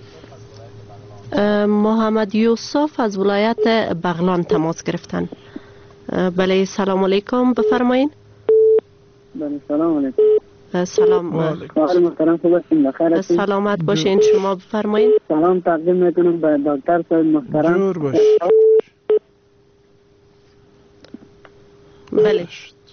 محمد یوسف از ولایت بغلان تماس گرفتن. بله سلام علیکم بفرمایید. بله سلام علیکم. سلام علیکم. سلامت باشین شما بفرمایید. سلام تقدیم میکنم به دکتر صاحب محترم. جور باش. بله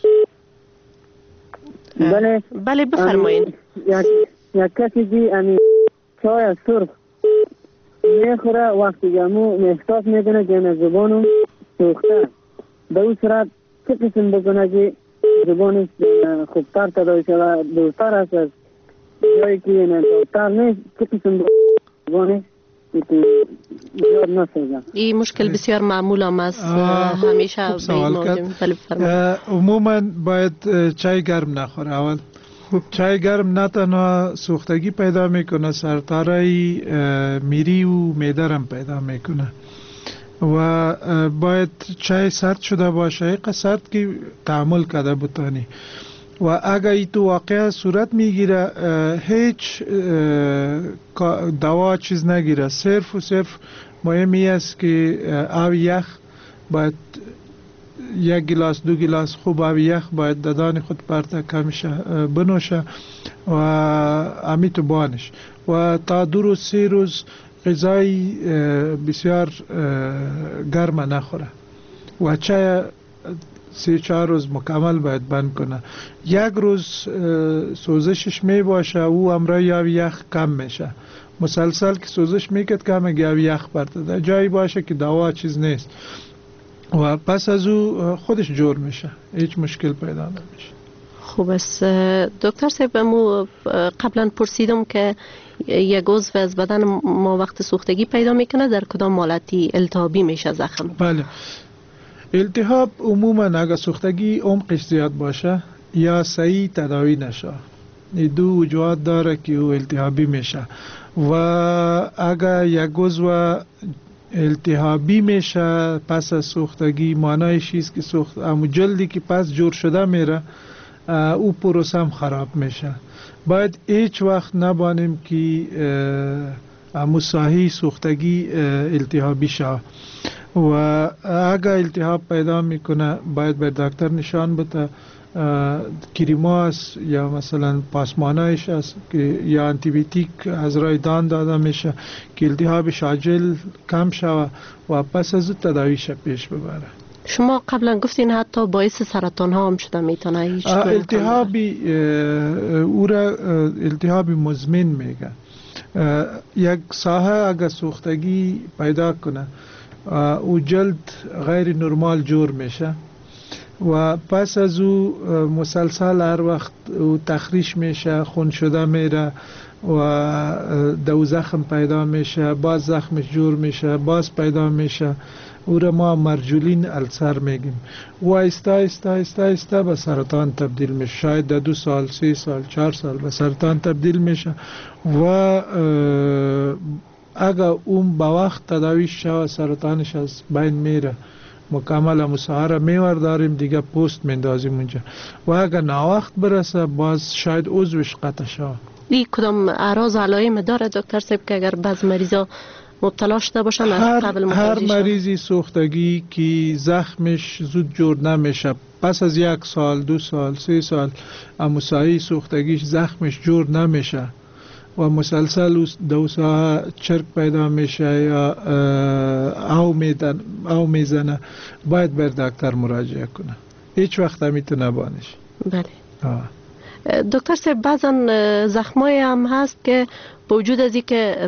بله بله بفرمایید. یک یک کسی که امی چای سرخ میخوره وقتی گمو احساس میکنه که این زبانو سوخته به اون صورت چه قسم بکنه که زبانش خوبتر تداوی شده دوستر است از جایی که این دوستر نیست چه قسم زبانش زیاد نسازه. این مشکل بسیار معمول هم است همیشه عموما باید چای گرم نخوره. اول چای گرم نه تنها سوختگی پیدا میکنه سرطارای میری و معده هم پیدا میکنه و باید چای سرد شده باشه یک سرد که تعامل کرده بتانی و اگر ای تو واقعا صورت میگیره هیچ دوا چیز نگیره، صرف و صرف مهمی است که آب یخ باید یک گلاس دو گلاس خوب آب یخ باید دادان خود پرته کمش بنوشه و امیت بانش و تا دو روز سه روز غذای بسیار گرم نخوره و چای سه چهار روز مکمل باید بند کنه. یک روز سوزشش می باشه او امرای یا یخ کم میشه، مسلسل که سوزش میکرد کم یا یخ برده جایی باشه که دوا چیز نیست و پس از او خودش جور میشه، هیچ مشکل پیدا نمیشه. خوب است دکتر صاحب، مو قبلا پرسیدم که یک عضو از بدن ما وقت سوختگی پیدا میکنه در کدام حالتی التهابی میشه زخم؟ بله، التهاب عموما اگر سوختگی عمقش زیاد باشه یا صحیح تداوی نشه، این دو وجوهات داره که او التهابی میشه و اگر یک عضو التهابی میشه پس از سوختگی معنایش است که سوخت امو جلدی که پس جور شده میره او پروسه هم خراب میشه. باید هیچ وقت نبانیم که امو ساحی سوختگی التهابی شه و اگر التهاب پیدا میکنه باید به دکتر نشان بده، کریما است یا مثلا پاسمانایش است که یا انتیبیوتیک از رای دان داده میشه که التهابش عاجل کم شوه و پس از تداویش پیش ببره. شما قبلا گفتین حتی باعث سرطان ها هم شده میتونه؟ التهابی او را التهابی مزمن میگه. یک ساحه اگر سوختگی پیدا کنه او جلد غیر نرمال جور میشه و پس از او مسلسل هر وقت او تخریش میشه، خون شده میره و دو زخم پیدا میشه، باز زخمش جور میشه، باز پیدا میشه، او را ما مرجولین السر میگیم و ایستا ایستا ایستا ایستا به سرطان تبدیل میشه. شاید در دو سال سی سال چهار سال به سرطان تبدیل میشه و اگر اون با وقت تداویش شود سرطانش از بین میره مکمل مساهره میور داریم دیگه پوست میندازیم اونجا و اگر ناوقت برسه باز شاید عضوش قطع شود. این کدام اعراض علائم داره دکتر صاحب که اگر بعض مریضا مبتلا شده باشن از قبل متوجه هر مریضی سوختگی که زخمش زود جور نمیشه پس از یک سال دو سال سه سال اموسایی سوختگیش زخمش جور نمیشه و مسلسل دو ساعت چرک پیدا میشه یا او میدن او میزنه باید بر دکتر مراجعه کنه، هیچ وقت میتونه بانش. بله دکتر صاحب، بعضا زخمای هم هست که با وجود از این که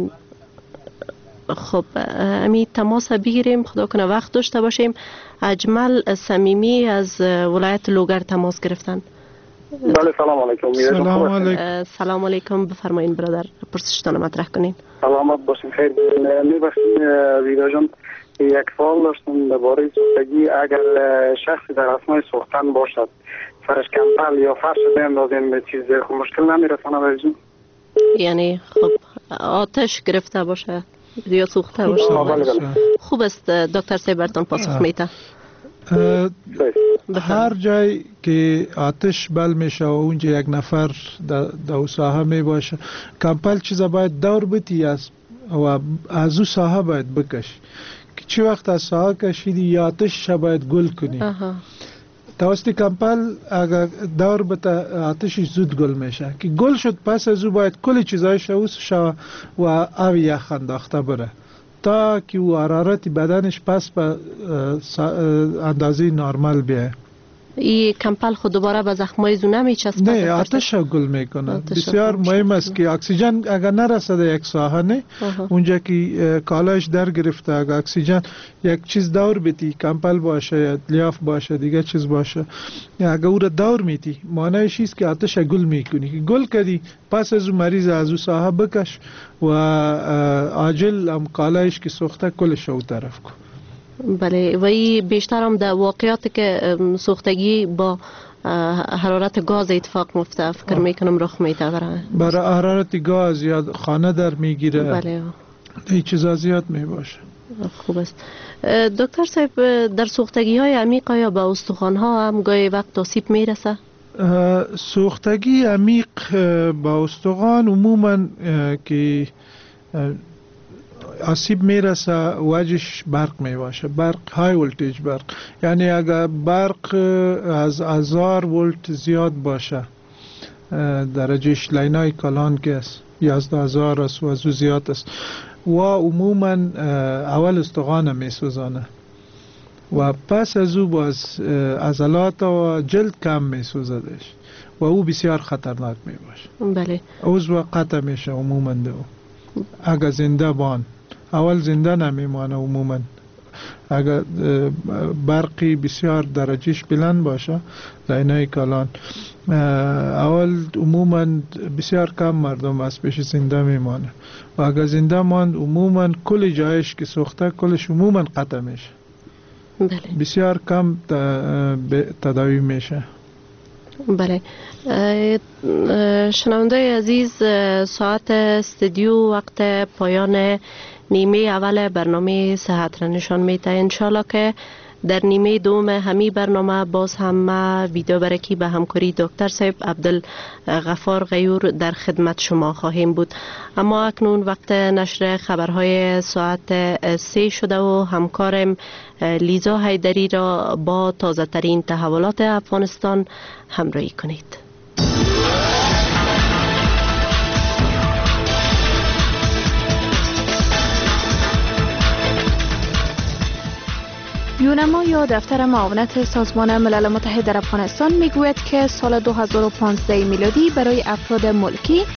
خب امی تماس بگیریم، خدا کنه وقت داشته باشیم. اجمل صمیمی از ولایت لوگر تماس گرفتن. بله سلام علیکم. سلام علیکم. سلام علیکم، بفرمایید برادر، پرسشتان مطرح کنین. سلامت باشین. خیر میبخشید ویدا جان، یک سوال داشتم درباره سوختگی. اگر شخصی در اثنای سوختن باشد فرش کمپل یا فرش بیندازیم به چیز خب مشکل نمیرسانه برجون؟ یعنی خب آتش گرفته باشه یا سوخته باشه؟ خوب است دکتر صاحب براتون پاسخ میده. هر جای که آتش بل میشه و اونجا یک نفر در ساحه می باشه کمپل چیزا باید دور بتی از و از او ساحه باید بکش که چی وقت از ساحه کشیدی یا آتش باید گل کنی. توسط کمپل اگر دور بتا آتشش زود گل میشه که گل شد پس از او باید کل چیزایش اوس شو و آب یخ انداخته بره تا که او حرارت بدنش پس به اندازه نرمال بیه. این کمپل خود دوباره به زخمای زو نمیچسبه؟ نه، آتش گل میکنه. بسیار مهم است که اکسیژن اگر نرسده یک ساحه نه اونجا که کالایش در گرفته اگر اکسیژن یک چیز دور بیتی، کمپل باشه یا لیاف باشه دیگه چیز باشه، اگر او را دور میتی معنیش است که آتش گل میکنی. گل کردی پس از اون مریض از اون ساحه بکش و عاجل هم کالایش که سوخته کلش او طرف کن. بله، و این بیشتر هم در واقعیت که سوختگی با حرارت گاز اتفاق مفته فکر میکنم رخ میده. برای حرارت گاز یا خانه در میگیره. بله، این چیزا زیاد میباشه. خوب است دکتر صاحب، در سوختگی های عمیق یا به استخوان ها هم گاهی وقت آسیب میرسه؟ سوختگی عمیق با استخوان عموما که آسیب میرسه وجهش برق می باشه، برق های ولتیج برق، یعنی اگر برق از هزار ولت زیاد باشه درجهش لینای کلان که است یازده هزار است و از زیاد است و عموما اول استخوان می سوزانه و پس از او باز عضلات و جلد کم می سوزدش و او بسیار خطرناک می باشه. بله. عضو قطع میشه عموما دو اگر زنده بان اول زنده نمیمانه عموما اگر برقی بسیار درجهش بلند باشه لینای کلان اول عموما بسیار کم مردم از پیش زنده میمانه و اگر زنده ماند عموما کل جایش که سوخته کلش عموما قطع میشه. بله. بسیار کم تداوی میشه. بله. شنونده عزیز، ساعت استودیو وقت پایان نیمه اول برنامه صحت را نشان میده. انشالله که در نیمه دوم همی برنامه باز هم ویدیو برکی به همکاری دکتر صاحب عبدالغفار غیور در خدمت شما خواهیم بود. اما اکنون وقت نشر خبرهای ساعت سه شده و همکارم لیزا حیدری را با تازه ترین تحولات افغانستان همراهی کنید. یونما یا دفتر معاونت سازمان ملل متحد در افغانستان میگوید که سال دو هزار و پانزده میلادی برای افراد ملکی